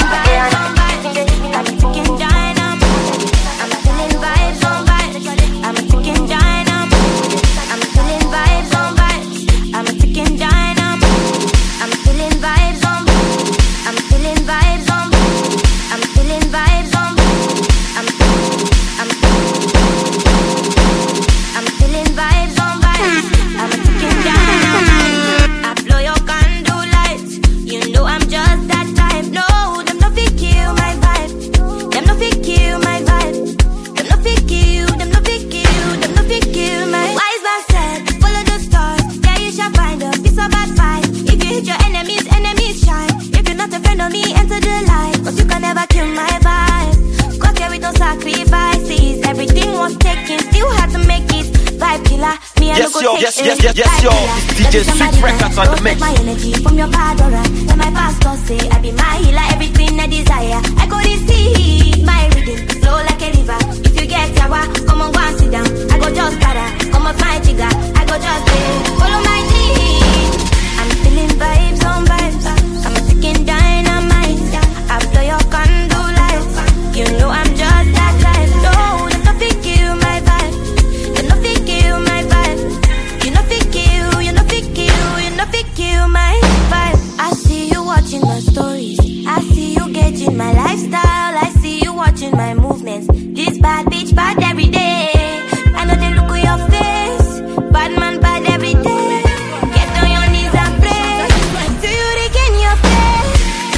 Yes, yo. It's DJ Sweet Records on the mix. My energy from your bad aura. When my pastor say I be my healer, everything I desire. I go to see my rhythm flow like a river. If you get sour, come on, go and sit down. I go just gotta come up my jigger. I go just follow my dream. I'm feeling vibes on vibes. I'm taking dynamite. I blow your candle lights. You know I'm just that type. No, there's nothing kill my vibe. There's nothing kill my vibe. You know fi kill, you know fi kill, you know fi kill my vibe. I see you watching my stories. I see you gauging my lifestyle. I see you watching my movements. This bad bitch bad every day. I know they look at your face. Bad man bad every day. Get on your knees and pray. Do you regain your faith?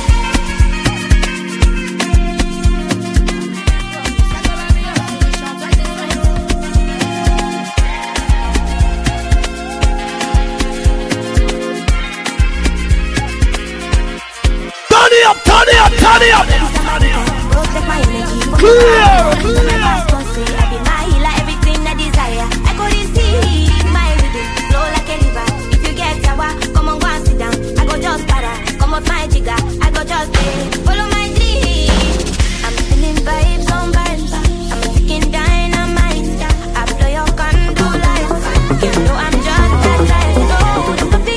Turn it up. Clear. I be my healer, everything I desire. I go to see my rhythm flow like a river. If you get sour, come on, go and sit down. I go just para, come up my jigger. I go just follow my dream. I'm feeling vibes on vibes. I'm taking dynamite. I blow your candle lights. You know I'm just that type. No, don't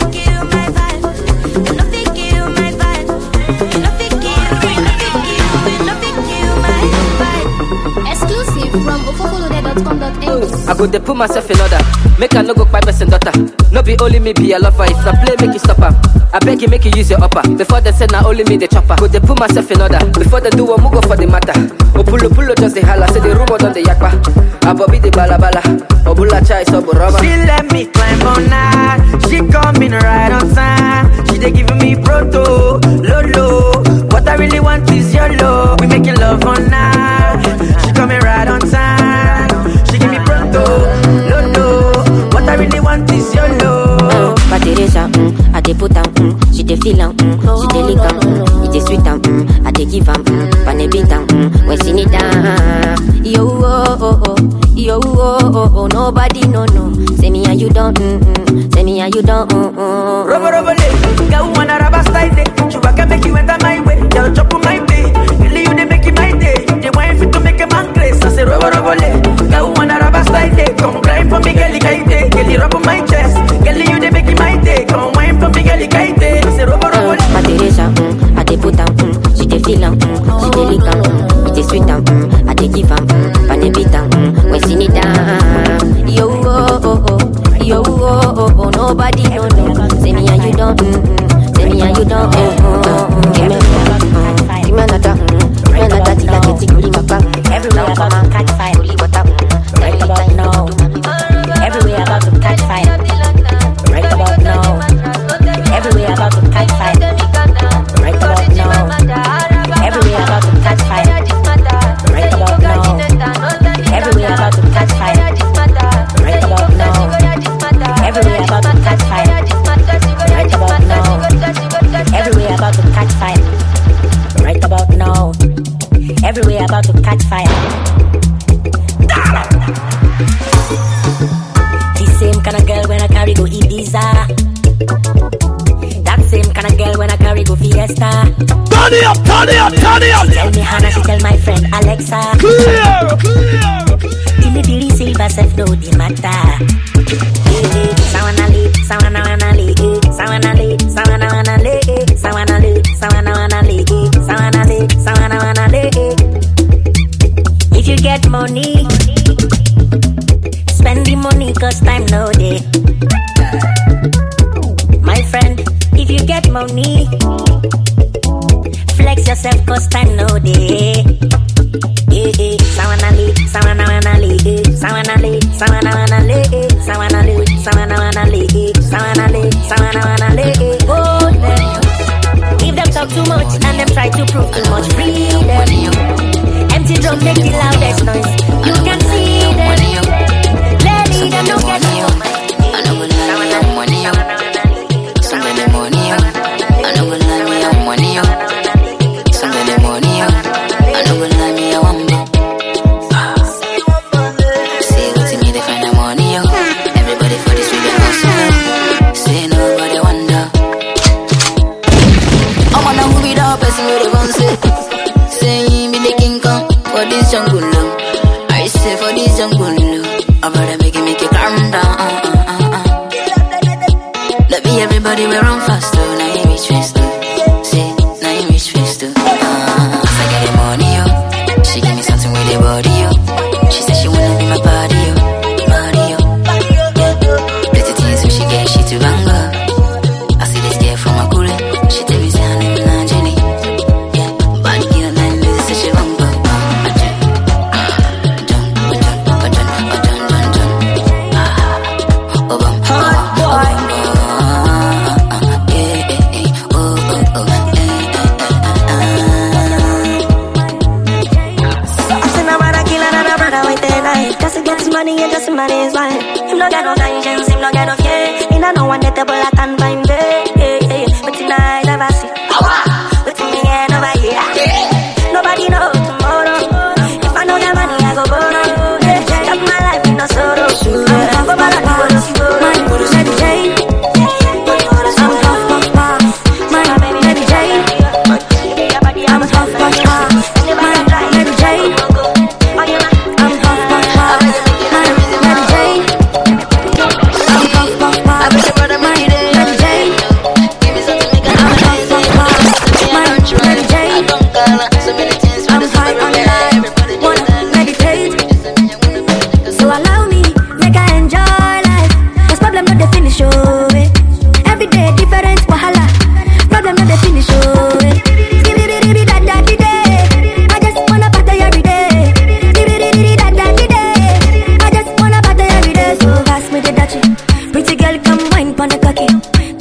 go they put myself in order. Make I no go buy person daughter. No be only me be a lover. If I play, make you stop her. I beg you, make you use your upper. Before they said now only me the chopper. Go they put myself in order. Before they do one, go for the matter. Oh pulo just the holla. Say the rumor done the yakba. I bobby the bala. Oh bulla chai so boroma. She let me climb on night. She coming right on time. She they giving me proto, lolo. What I really want is your love. We making love all night. She coming right on time. She give me pronto, lolo. What I really want is your love. Teresa, I dey put am, she dey feel am, she dey lick am, it dey sweet am, I dey give am, pan a beat am, when she need am. Yo nobody no. Say me and you don't, say me and you don't. Robo le, girl wanna rubber style day. Chuba can make you enter my way, girl chop on my day. Really you dey make it my day, you dey want fit to make a man crazy. I say robo le, girl wanna rubber style day. Come grind for me, girl kaite, girl rub on my chest, girl you dey make it my day. Come wine for me, girl kaite. I say robo le. Teresa, I dey put am, she dey feel am, she dey lick am, it dey sweet am, I dey give am, pan a beat am, when she need am. Yo, nobody no. Say me and you don't, say me and you don't. Give me another till I get it, give me back. Everywhere I come and catch fire, holy water. Right about now, everywhere about to catch fire. Right about now, everywhere about to catch fire. Right about now, everywhere about to catch fire. Right about now, everywhere about to catch fire. Right about now, everywhere about to catch fire. Right about now, everywhere about to catch fire. Right about now, everywhere about to catch fire. The same kind of girl when I carry go Ibiza. That same kind of girl when I carry go Fiesta. Turn it up. She tell me Hannah, she tell my friend Alexa. Clear. Dili silver self no the matter. Sawana le. If you get money, spend the money 'cause time no day. My friend, if you get money, flex yourself 'cause time no day. Oh, if them talk too much and them try to prove too much, free them. Empty drum make the loudest noise. You can see them. Lady, them don't get you. I know when I am money up. Somebody money up. I know when I am money up. Somebody money up. I know when I am one more. Say what to me, they find the money up. Everybody for this we been hustling. Say nobody wonder. I'm on a movie dog, person with a gun say. Say me the King Kong for this jungle. I say for this jungle. I better make it calm down. Let me everybody we run faster. Now you reach first too. Say, now you reach first too. I get the money yo. She give me something with the body yo. She said she wanna be my body yo. Body yo. Yeah. Pretty things when she get she too banga. I see this girl from a coolie. She tell me say her name is Jenny. Yeah. Bad girl and lady say she banga.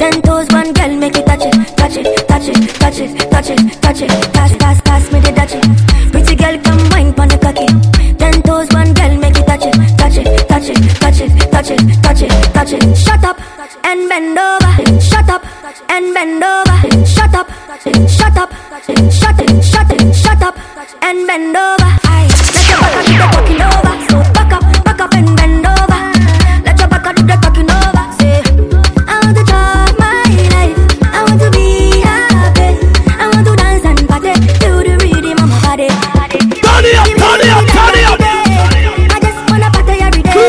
10 toes, one girl, make it touch it, touch it, touch it, touch it, touch it, touch it. Pass, pass, pass me the touch it. Pretty girl, come wine pon the cocky. 10 toes, one girl, make it touch it, touch it, touch it, touch it, touch it, touch it, touch it. Shut up and bend over. Shut up and bend over. Shut up, shut up, shut it, shut it, shut up and bend over. Aye, let your back do the talking over. So back up and bend over. Let your back do the talking over. Say, I want to chop my life. I want to be happy. I want to dance and party to the rhythm of my body. Turn it up, turn it up, turn it up. I just wanna party every day.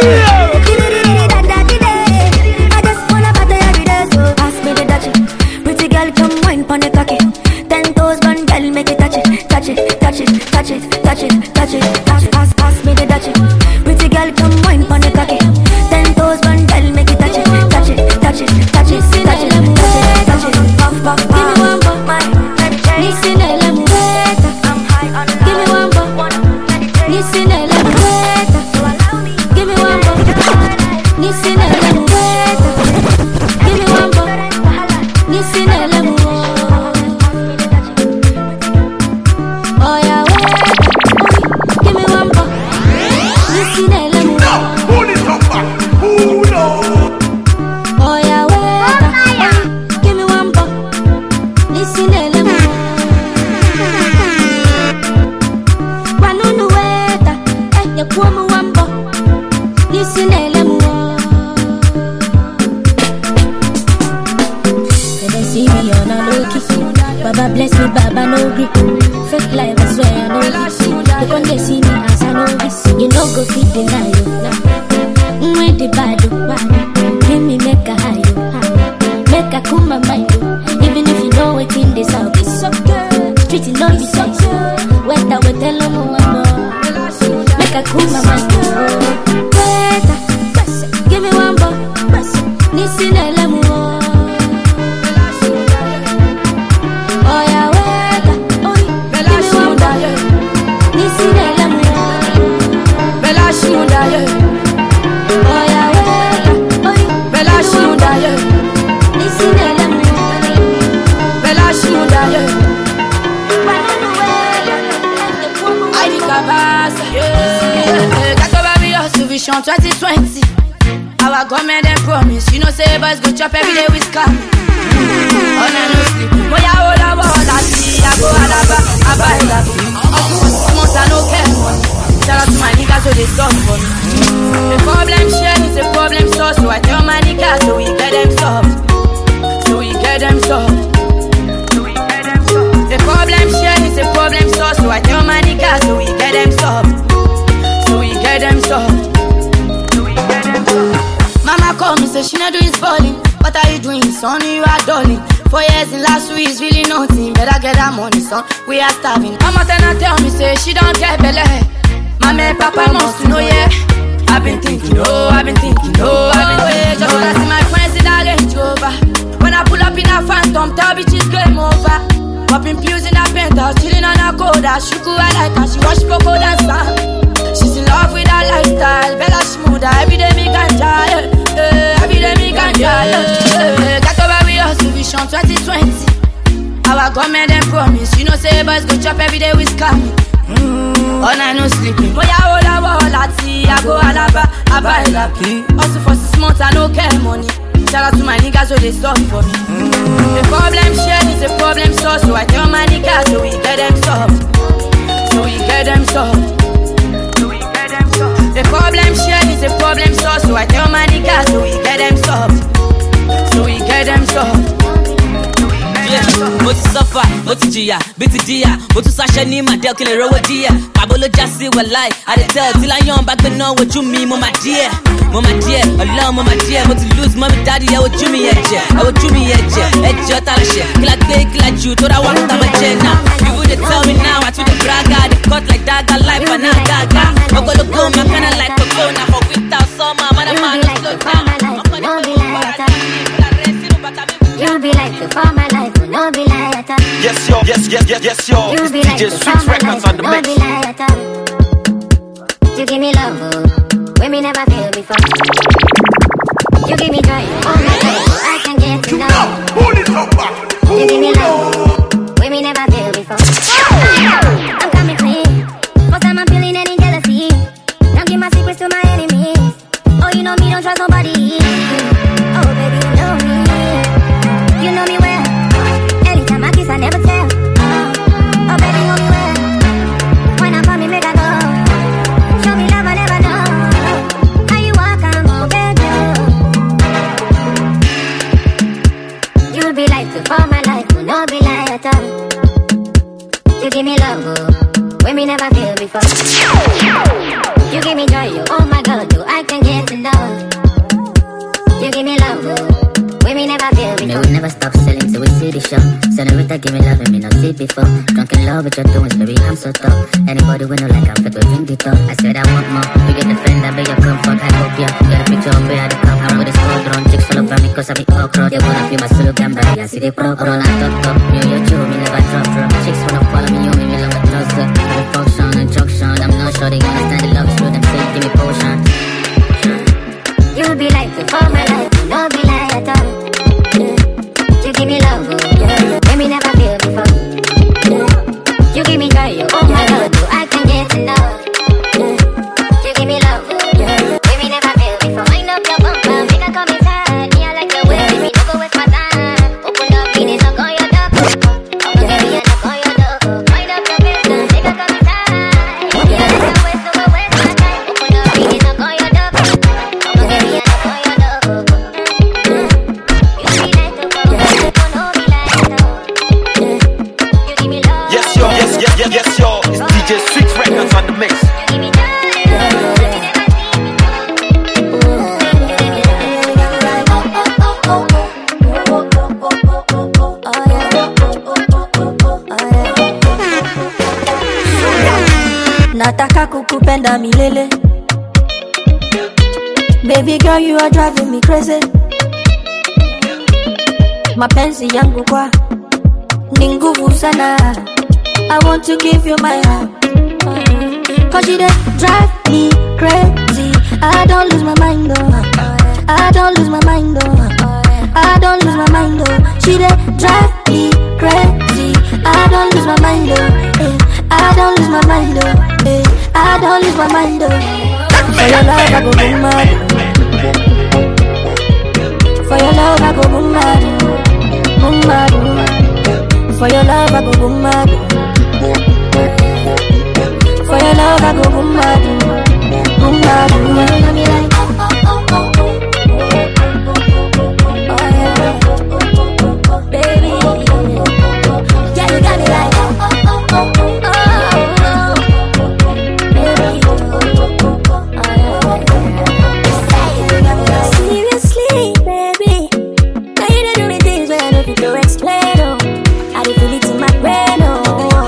I just wanna party every day. So pass me the touch it. Pretty girl, come wine pon the cocky. 10 toes, one girl, make it touch it, touch it, touch it, touch it, touch it, touch it. Pass, pass, pass me the touch it. Pretty girl, come wine pon the cocky. 10 toes, one girl, make it touch it, touch it, touch it, touch it, touch it, touch it, touch it. Puff, puff, give me one puff, my listen, I'm high on love. Give me one puff, listen, give me one puff, listen, give me one puff, listen, oh yeah, wait, give me one puff, listen, Pull it up back, pull up. oh yeah, wait, give me one puff, listen, Wanunu weta, ya kuomu wambo, listen, they see me on a low key. Baba bless me, Baba no grip. Fake life, I swear I know this. They come they see me as I know this. You know go feed deny you. With the bad, give me make a high you. Make a cool my mind. Even if you know it in this house, it's okay. Street in love is so wet, I will tell them more. Make a cool my mind. Wait, give me one more. Listen, oh yeah, wait, give me one more. Listen, Bella Shmudaye, oh yeah, wait, Bella Shmudaye, listen, Bella Shmudaye. I need Kabasa, yeah. Got over your Vision 2020. Our government them promise, you know say boys go chop every day with scam. Oh no no sleep, moya ola wala see, I go alaba, I buy that. Months I no care money. Shout out to my niggas so they stop for me. The problem share is a problem solved, so I tell my niggas so we get them solved. So we get them solved. The problem share is a problem solved, so I tell my niggas so we get them solved. So we get them solved. Mama call me, say she not doing balling. What are you doing, son? You are darling. 4 years in last week is really nothing. Better get that money, son. We are starving. Mama tell me, say she don't get belly. Mama and Papa must know, yeah. I've been thinking, oh, I've been thinking, oh, I've been thinking. Just wanna see my friends in that Range Rover. When I pull up in a Phantom, tell bitches game over. Popping pills in a penthouse, chilling on a coda. Shuku I like her, she wash cocoa and sand. She's in love with her lifestyle, Bella Shmuda. Every day me ganja, yeah. Every day me ganja, yeah. Got over with us, Vision 2020. Our government them promise, you know say boys go chop every day with scam. All night no sleeping. Moya ola wala tea, I go alaba, I buy lappy. Also for 6 months I no care money. Shout out to my niggas so they stop for me. The problem share is a problem solved, so I tell my niggas so we get them solved. So we get them solved. The problem share is a problem solved, so I tell my niggas so we get them solved. So we get them solved. Yeah, mo ti suffer, mo ti jìyà, bí ti jìyà, mo tún ṣàṣẹ ní màdé kí lè rówó díẹ̀. Pàbó ló já sí wàláì, àdètẹ́ tí láyọ̀n bá gbé náà wojú mi, mo máa díẹ̀, ọlọ́run mo máa díẹ̀, mo ti lose mọ́mí dáàdì, ẹ wojú mi ẹ̀jẹ̀, ẹjọ́ tá lọ ṣẹ̀, kí la gbé kí la jù tó dá wà tá máa jẹ náà. People dey tell me now, I too dey brag, I dey cut like dagger, life and now gaga. Ogologo, my kinda like cocoa, for winter, summer, man, no slow down. You be like the for my life, no be like that. Yes, yo. You be like DJ the Sweet Records on the no mix. be like that. You give me love, when me never feel before. You give me joy, all my life, I can get enough. like to for my life, will not be like at all. You give me love, when me never feel before. You give me joy, oh my God, I can get enough. You give me love, when me never feel before. Me will never stop selling till we see the show. Senorita, give me love and me not see before. Drunk in love with your doings, baby, I'm so tough. Anybody we know like I'm fit to drink the top. I said I want more, you get the friend, I beg your comfort. I hope ya get a picture of where I come. I'm with a squadron, chicks all over me cause I be okra. They wanna feel my solo gamba, I see they pro. Roll on top, you, me never drop. Chicks wanna follow me, me love a trust. The function and junction, I'm not sure they understand the love through them, say give me potion. You'll be like to for my life, will not be like at all. You give me love, when me never feel before. You give me joy, oh my God, I can get enough. You give me love, when me never feel before. Wind up your bumper, make her come inside. Me I like the way me don't go waste my time. Open up, me knock on your door. I'ma give me a knock on your door. Wind up your business, make her come inside. Me I like the way don't go waste my time. Open up, me knock on your door. I'ma give me a knock on your door. Yes, yo, it's DJ Sweet Records on the mix. Nataka kukupenda milele. Baby girl, you are driving me crazy. Mapenzi yangu kwa ni nguvu sana. I want to give you my heart, cause you dey drive me crazy. I don't lose my mind, oh. I don't lose my mind, oh. I don't lose my mind, oh. She dey drive me crazy. I don't lose my mind, oh. I don't lose my mind, oh. I don't lose my mind, oh. For your love I go boom mad. For your love I go boom mad, boom mad. For your love I go boom mad. For your love I go boom mad, boom mad. You got me like oh yeah, baby. Yeah, you got me like seriously, baby. Now you don't do me things where I don't need to explain. Oh, I did feel it in my brain. Oh.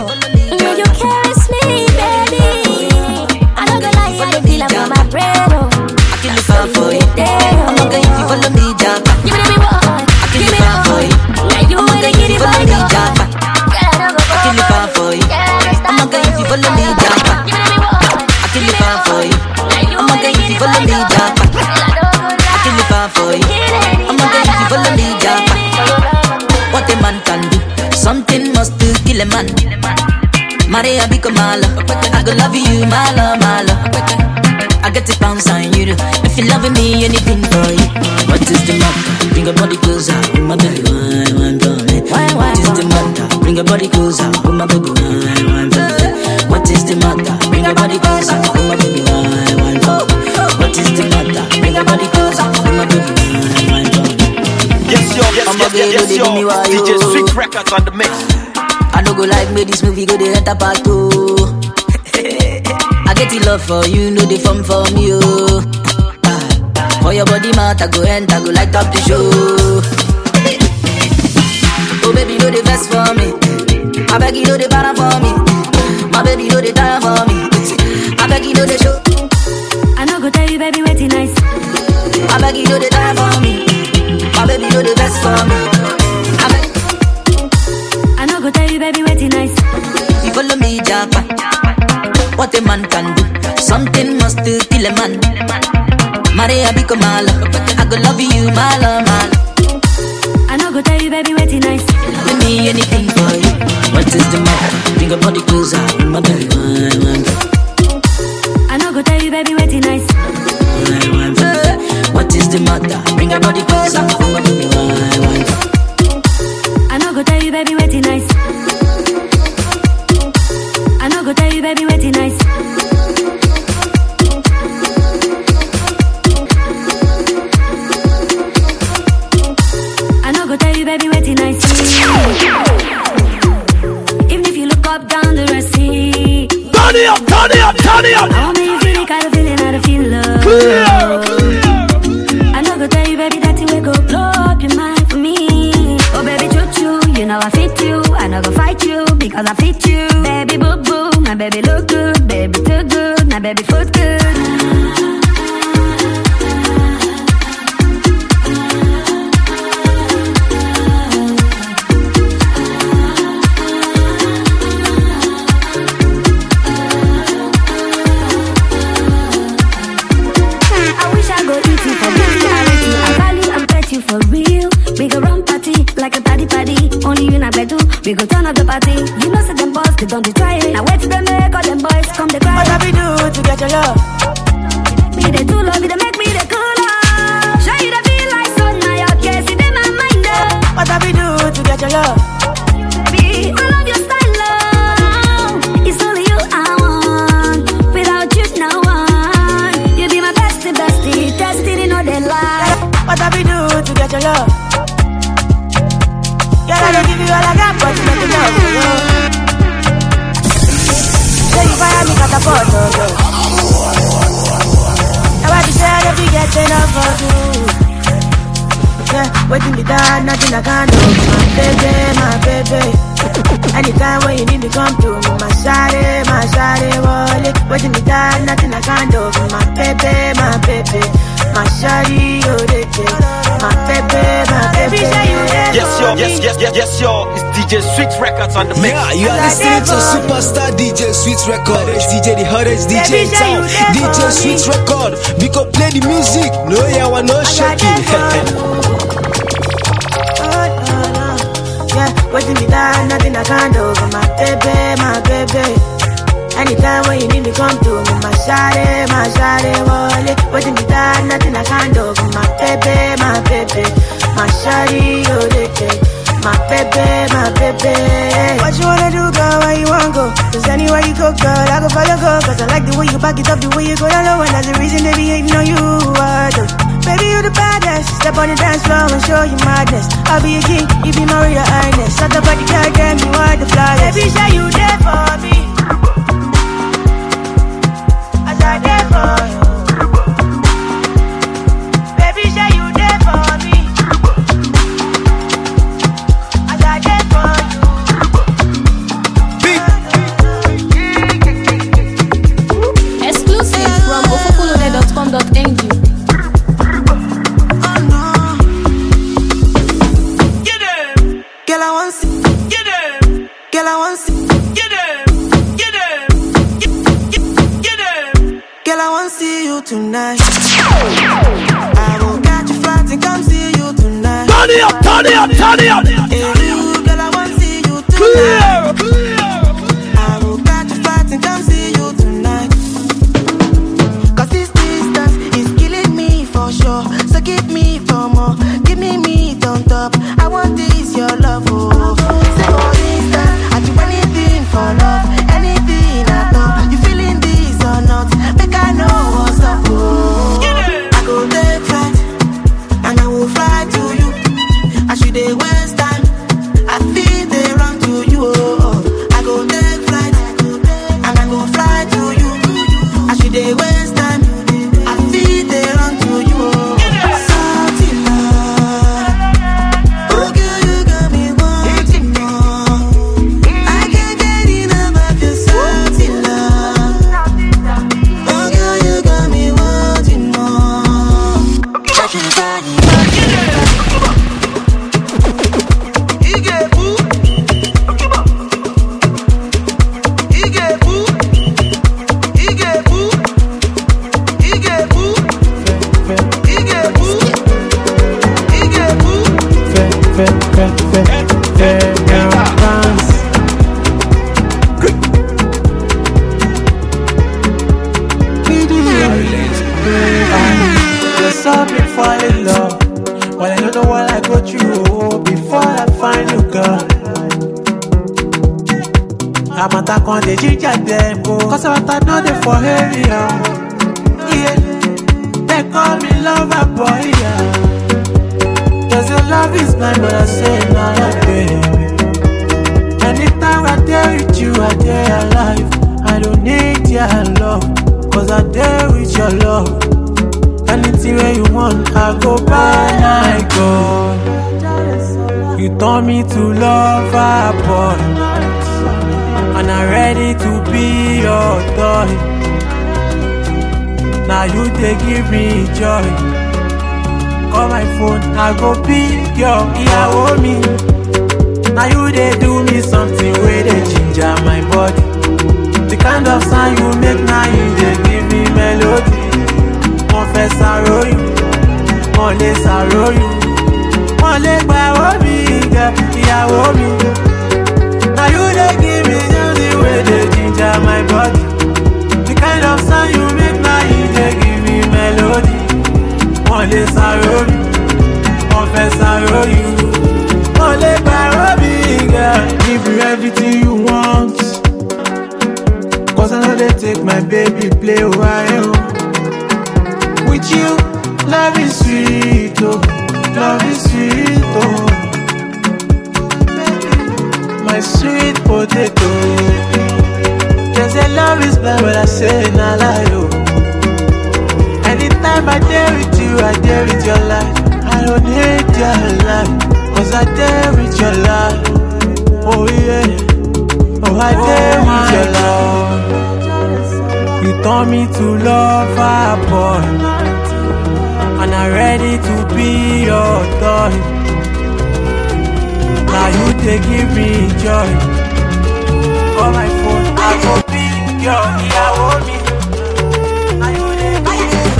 Something must to kill a man. Maria Bikomala, I go love you, my love, my love. I get to bounce on you. If you loving me, anything for you. What is the matter? Bring your body closer, my baby, wine for me. What is the matter? Bring your body closer, my baby, wine for me. What is the matter? Bring your body closer, my baby, wine for me. What is the matter? Bring your body closer, my baby, wine for me. Yes, yo, DJ Sweet Records on the mix. I no go like me this movie go the enter part 2. I get the love for you, know the fun for me, oh. For your body matter go enter, go light up the show. Oh baby, know the best for me. I beg you know the banner for me. My baby know the time for me. I beg you know the show. I no go tell you baby waiting nice. I beg you know the time for me. My baby know the best for me. I no go tell you baby waiting nice. You follow me, Japa. What a man can do. Something must to kill a man. Maria Bikomala, I go love you, my love, my love. I no go tell you baby waiting nice. Give me anything for you. What is the matter? Bring your body closer, my baby, wine. I no go tell you baby waiting nice. What is the matter? Bring your body closer, my baby, wine. I no go tell you baby waiting nice. I no go tell you baby waiting nice. I no go tell you baby waiting nice. Turn it up, turn it up, turn it up. I want me to feel it, kind of feeling how to feel love. I know go tell you, baby, that you will go blow up your mind for me. Oh, baby, choo-choo, you know I fit you. I know go fight you because I fit you. Baby, boo-boo, my baby look good. Baby, too good, my baby foot good. For real, we go run party like a party. Only you and I do. We go turn up the party. You know, say them boys, they don't try it. Now wait till they make all them boys come they cry. What have we do to get your love? Me they too love, they make me the cooler. Show you the feel like sun, now your case it in my mind. What have we do to get your love? Baby, I love your style, love. It's only you I want. Without you, no one. You be my bestie, tested in all their life. What have we do to get your love? Girl, I don't give you all I got, but you make me love you. Say you fire me, got a photo, girl. Nobody said if you get enough of you. Yeah, waiting me down, nothing I can't do. My baby. Anytime when you need me, come to me. My shawty, wallet. Waiting me down, nothing I can't do. My baby. My shawty, oh, they my baby. Yes, yo. It's DJ Sweet Records on the mix. Yeah, you are listening to Superstar DJ Sweet Records. DJ, the hottest DJ in town. DJ Sweet Record. We go play the music. No, yeah, we're not shaking. Yeah, waiting me down, nothing I can't do. My baby. Anytime when you need me, come to me. My shawty, wallet. Waiting me down, nothing I can't do. My baby. My shawty, oh, they my baby. What you wanna do, girl? Where you wanna go? Cause anywhere you go, girl, I go follow, go. Cause I like the way you back it up, the way you go down low. And that's the reason they be hating on you. Baby, you the baddest. Step on the dance floor and show you madness. I'll be a king, you be my real highness. Shut up, body, girl, damn, you are the flyest. Baby, say you there for me. As I there for you. Baby, say you there for me. As I there for you. Exclusive from ofofolode.com.ng. Girl, I want see. Get them. Girl, I want see. Get them. Get them. Get them. Girl, I want see you tonight. I will catch you flight and come see you tonight. Turn it up, turn it up, turn it up. Girl, I want see you tonight. I will catch you flight and come see you tonight. Cause this distance is killing me for sure. So give me for more. Give me meat on top. I want this, your love, oh. Say for instance, I do anything for love. Anything at all. You feeling this or not? Make I know what's up, oh. I go take flight and I will fly to you. I should waste time. I feel they run to you, oh. I go take flight and I go fly to you. I should waste time. I feel they run to you, oh. Salty love. Oh, girl, you got me wanting more. I can't get enough of your salty love. Oh, girl, you got me wanting more. Check it out. Fall in love. Well, I don't know what I go through before I find you, girl. I'm attack on the ginger them go. Cause I know they for area. Yeah, they call me lover boy, yeah. Cause your love is mine, but I say no, baby. Anytime I dare with you, I dare alive. I don't need taught me to love a boy, and I'm ready to be your toy. Now you they give me joy. Call my phone, I go pick your ear me. Now you they do me something where they ginger my body. The kind of sound you make now you they give me melody. Confess I roll you, unless I roll you. One leg by one big, yeah, me. Now you they give me something where they ginger my body. The kind of sound you make now you they give me melody. Unless I roll you, confess I roll you. One leg by one big, give you everything you want. Cause I know they take my baby play away. With you, love is sweet, oh. Love is sweet, oh. My sweet potato. They say love is blind, but I say not lie, oh. Anytime I dare with you, I dare with your life. I don't hate your life, cause I dare with your life. Oh yeah, oh I dare with your life. You taught me to love a boy, and I'm ready to be your toy. Now you they give me joy. Call my phone, I go pick your ear me. Now you they give me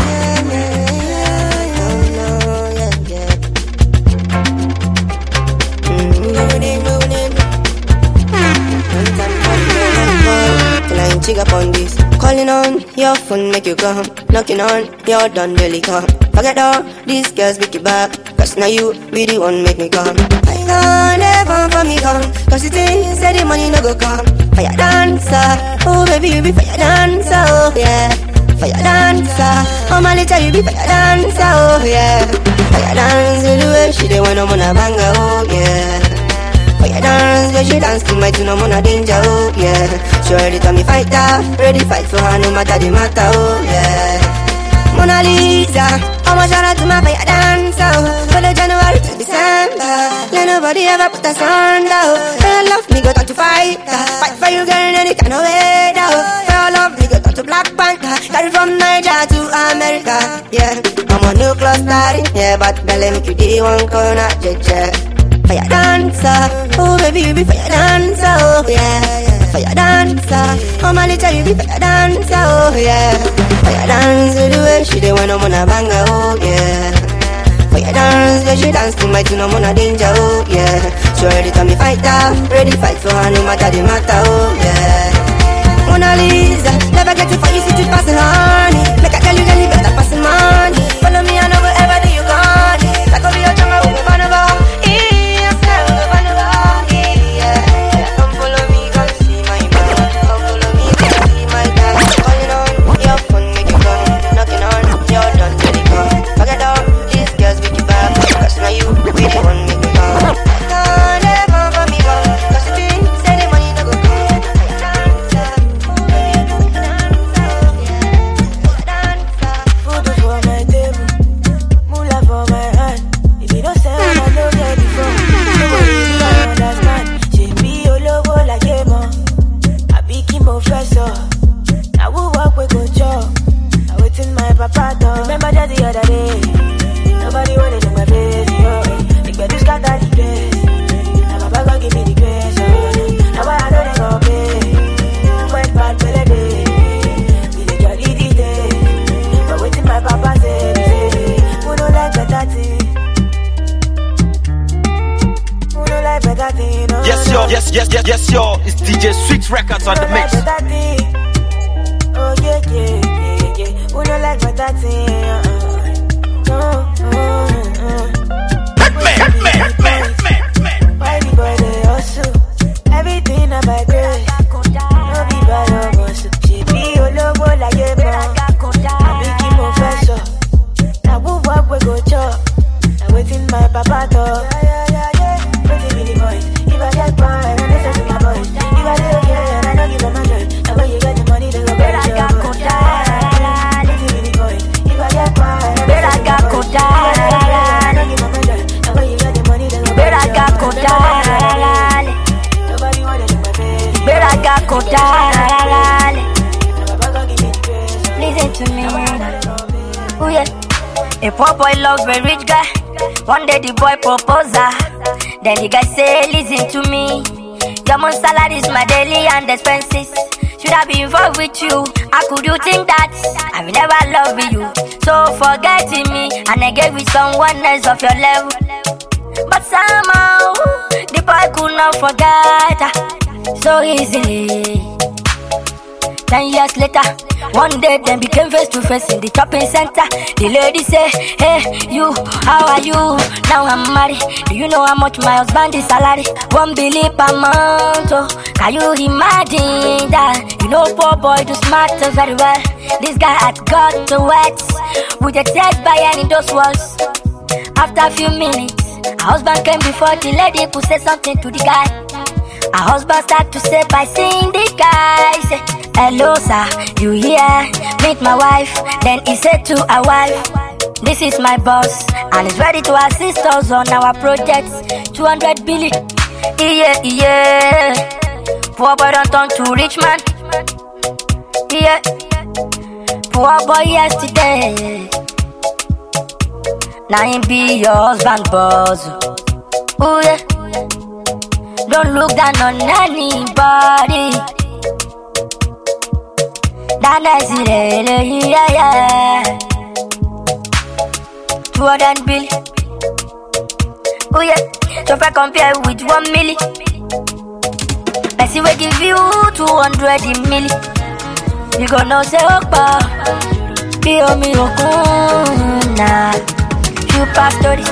Jig up on this. Calling on your phone, make you come. Knocking on your door, daily come. Forget all these girls, make you back. Cause now you be the one, make me come. I can't ever for me come. Cause the things that the money no go come. Fire dancer, oh baby you be fire dancer, oh yeah. Fire dancer, oh my little you be fire dancer, oh yeah. Fire dance with the way she dey when I'm on a banger, oh yeah. Fire dance, where she dance to my tune, I'm on a danger, oh yeah. She ready to me fighter, ready fight for her no matter the matter, oh yeah. Mona Lisa, I'm a shout out to my fire dancer, oh. For the January to December, let nobody ever put us under, oh. Her love me go talk to fighter, fight for you girl in any kind of way, oh. Her love me go talk to Black Panther, carry from Niger to America, yeah. I'm a new class starting, yeah, but girl make you the one corner, jeje. Fire dancer, oh baby you be fire dancer, oh yeah. Fire dancer, oh my little you be fire dancer, oh yeah. Fire dance with the way she dey when I'm on a banger, oh yeah. Fire dance, where she dance to my tune, I'm on a danger, oh yeah. She ready to me fighter, ready fight for her no matter the matter, oh yeah. Mona Lisa, never get to fight you, see to pass the honey. Make I tell you, girl, you better pass the money. Follow me, I know wherever do you gone. Like over your jungle, we'll run about. Yes, yo, it's DJ Sweet Records on the mix. Oh, yeah. Who don't like my daddy? Why the boy they hustle? Everything about girl. No be by your muscle. She be your logo like a man. I be him professor. Now who walk we go chop? Now waiting my papa talk. Waiting me the boys. If I get fine, I listen to my voice. If I do okay, and I don't give them a joy. And when you get the money, they go better. I got contact. Waiting me the boys. If I get fine, I got contact. Poor boy loves a rich guy. One day the boy proposes her. Then the guy say, listen to me. Your month's salary is my daily and expenses. Should I be involved with you? How could you think that I will never love you? So forgetting me and I get with someone else of your level. But somehow the boy could not forget her so easily. 10 years later, one day them became face to face in the shopping center. The lady say, hey you, how are you? Now I'm married. Do you know how much my husband is salary? 1 billion per month. Oh, can you imagine that? You know poor boy do smart very well. This guy had got to wet with a text by any those words. After a few minutes, her husband came before the lady could say something to the guy. Her husband started to say by seeing the guy, say, hello sir, you here? Meet my wife. Then he said to our wife, this is my boss and he's ready to assist us on our project. 200 billion. Yeah. Poor boy don't turn to rich man. Yeah. Poor boy yesterday. Now him be your husband boss. Oh yeah. Don't look down on anybody. That is it, yeah. 200 billion. Oh yeah, so if I compare with 1 million, I see we give you 200 million. You gonna say, Opa, be on me, Okuna. You pass story,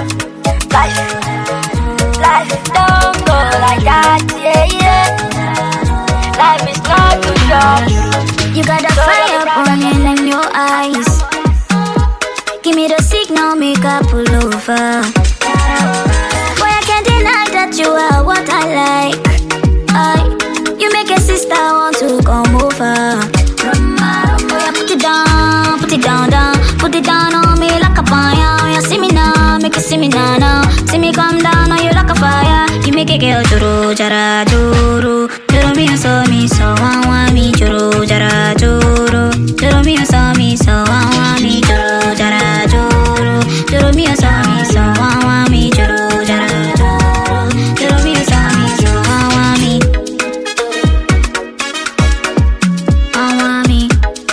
life don't go like that, yeah. Life is not too short. You got a fire burning in your eyes. Give me the signal, make I pull over. Boy, I can't deny that you are what I like. You make a sister want to come over. Boy, put it down, put it down on me like a fire. You see me now, make you see me now. See me come down on you like a fire. You make a girl juru, jara, juru. Juru me so, want me juru, jara, juru. Juru me so, want me juru, jara, juru. Juru me so, want me juru, jara, juru. Juru me so, want me. Want me.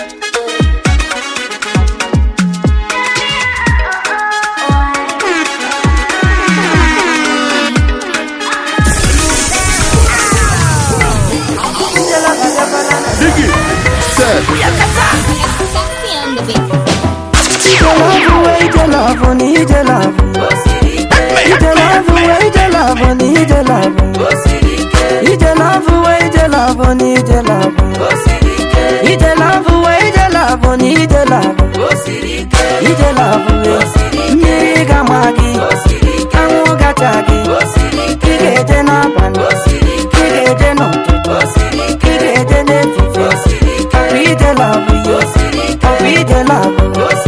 Need your love, need your love, need your love, need your love, need your love, need your love, need your love, need your love, need your love, need your love, need your love, Miriga magi, Amuga tagi, Kige na pan, Kige no, Kige ne, Kapi de love you, Kapi de love.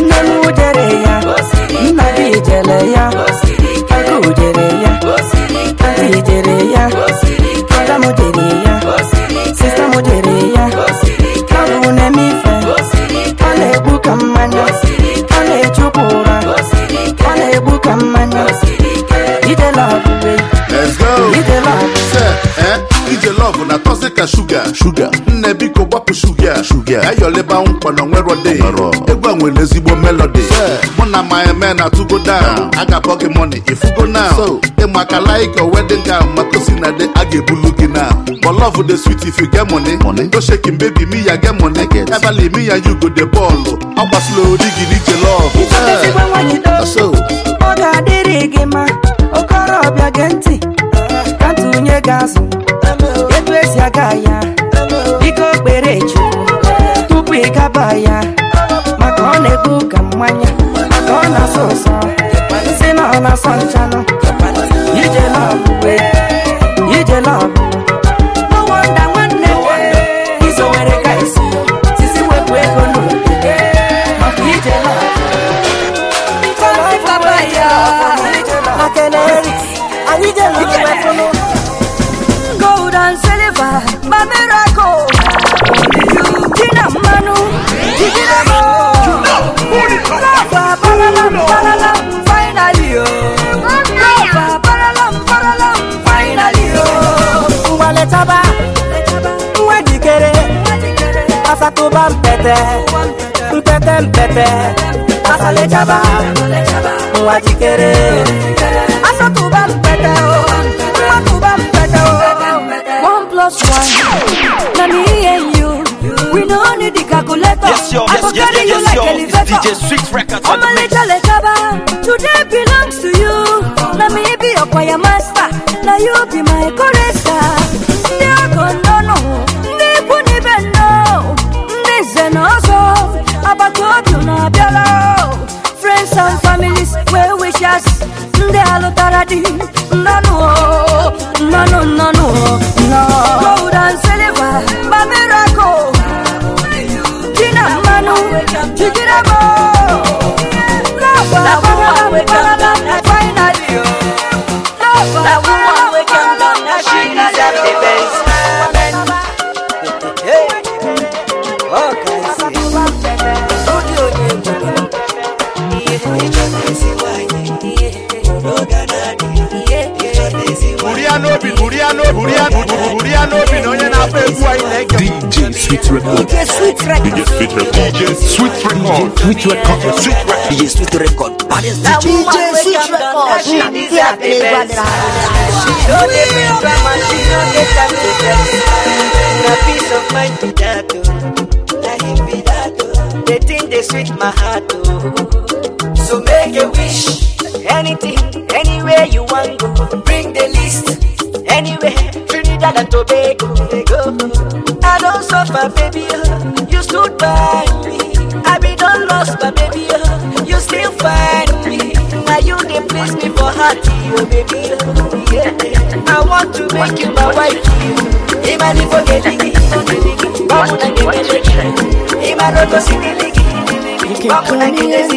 Jeleya, Aku Jeleya, Auntie Jeleya, Brother Mujeleya, Sister Mujeleya, Kabune Mife, Kale Bukamanya, Kale Chupura, Kale Bukamanya, Ije love, let's go, Ije love, Ije love, na toxic sugar, Nebiko wapu sugar, Ayoleba unkwana nwero day, Egwa nwelezigbo melody, Mona my men are to go down, I got pocket money, if you go now, so, Emaka like a wedding gown, Makosina de Agebuluki now, but love with the sweet if you get money, go shaking baby, me I get money, ever leave me and you go the ball, I was slow digging Ije love, so, Oga dirigima, Okoro Biagenti, Kantunye Gasu, Edwes Yagaya, Biko Berechu, Tupi Kabaya, Makone Bukamanya, Makona Sosa, Sinona Sanchano, Ije love, Ije love. No wonder one day, he's a very guy, Sisi Weko no, Ije love. Gold and silver, my miracle. Only you, Tina Manu, Tina Manu. finally, oh. Finally, oh. Wale taba, wadi kere, asatu bam pete, mpete, asale taba, wadi kere, asatu bam pete, asatu bam pete. 1 plus 1, na me and you. We don't need the calculator. Yes, yo, I go carry you like elevator. DJ Sweet Records on the mix. Today belongs to you. Let me be your choir master. Now you be my chorister. No. Friends and families, well wishers. They are already. No. Gold and silver, my miracle. Tina Manu, Chigirabo. Finally, that woman we can done, she deserves the best. DJ Sweet Record. DJ Sweet Record. DJ Sweet Record. She deserves the best. She don't need drama, she don't get time to test. A piece of mind to that, let him be that. They think they sweet my heart, so make a wish. Anything, anywhere you want go. Bring the list. Anywhere, Trinidad and Tobago, they go. I don't suffer, baby, you stood by me. I be done lost, but baby, you still find me. Now you they please me for heart, oh baby, yeah. I want to make you my wife. Imani forget it, Babu na ngemeje. Imani go see the ligi. Babu na ngemeje.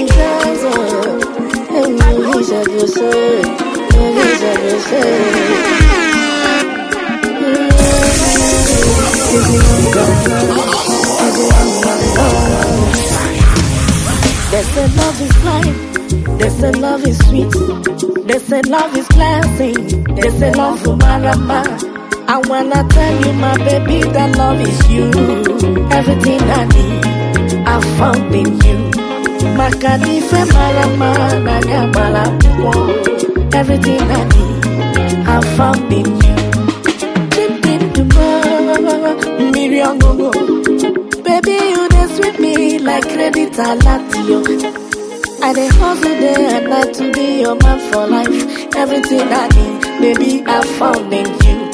They said love is blind. They said love is sweet. They said love is classy. They said love for marama. I wanna tell you, my baby, that love is you. Everything I need, I found in you. Makanife marama, nanya malapuo. Everything I need, I found in you. Baby, you dance with me like credit alatio. I dey hustle day and night to be your man for life. Everything I need, baby, I found in you.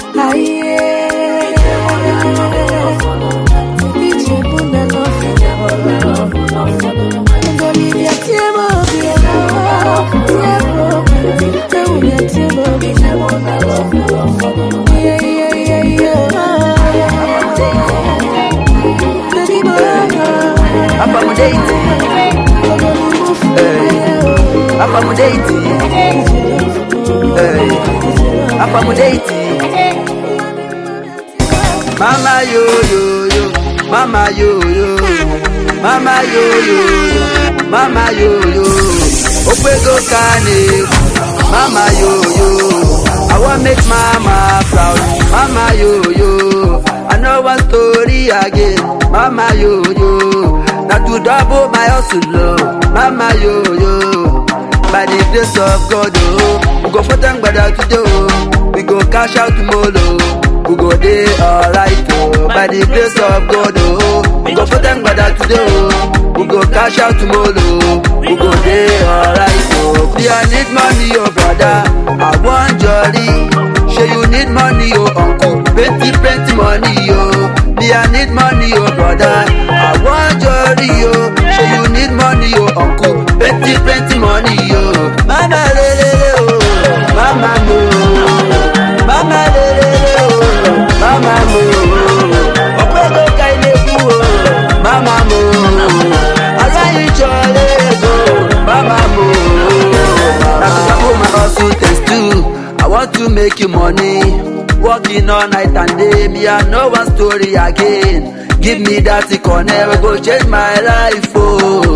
Mama yo yo yo, mama yo yo, mama yo yo yo, mama yo yo. Okwego kane, mama yo yo. I want make mama proud, mama yo yo. I know one story again, mama yo yo. Now to double my hustle, mama yo yo. By the grace of God, we go for thank God today, we go cash out tomorrow. We go day alright, by the grace of God, we go for thank God today, we go cash out tomorrow. We go day alright, me I need money, oh brother, I want jolly. Sure you need money, oh uncle, plenty money, oh. Me I need money, oh brother, I want jolly, oh. Sure you need money, oh uncle, plenty money, oh. Mama lele, oh, mama mo, mama lele, oh, mama mo. Okwego kaile ku, mama mo. Alayi chole go, mama mo. That's my hustle test too. I want to make you money, working all night and day. Me I know one story again. Give me that corner, go change my life, oh.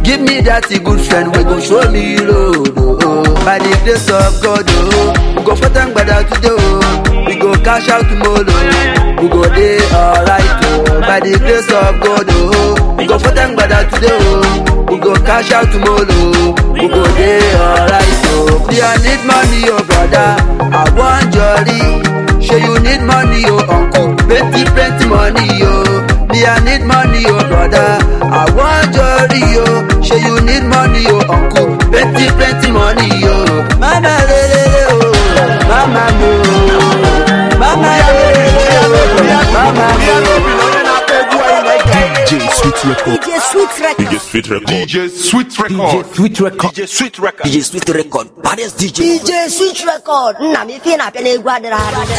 Give me that good friend, we go show me road. By the grace of God, we go for thank God today. We go cash out tomorrow. We go day alright. By the grace of God, we go for thank God today. We go cash out tomorrow. We go day alright. Me I need money, oh brother. I want jolly. Sure you need money, oh uncle. Plenty money, oh. Me I need money, oh brother. I want jolly, oh. Sure you need money, oh uncle. Plenty money, oh. Mama lele, oh. Mama mo. Mama lele, oh. Mama mo. DJ Sweet Record. DJ Sweet Record. DJ Sweet Record. DJ Sweet Record. DJ Sweet Record. DJ Sweet Record. DJ Sweet Record. Baddest DJ. DJ Sweet Record. Na mi fina pele guadra.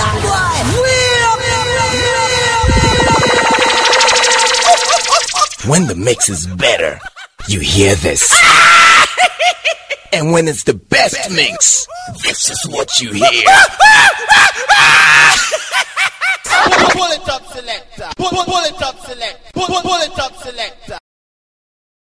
When the mix is better, you hear this. And when it's the best mix, this is what you hear.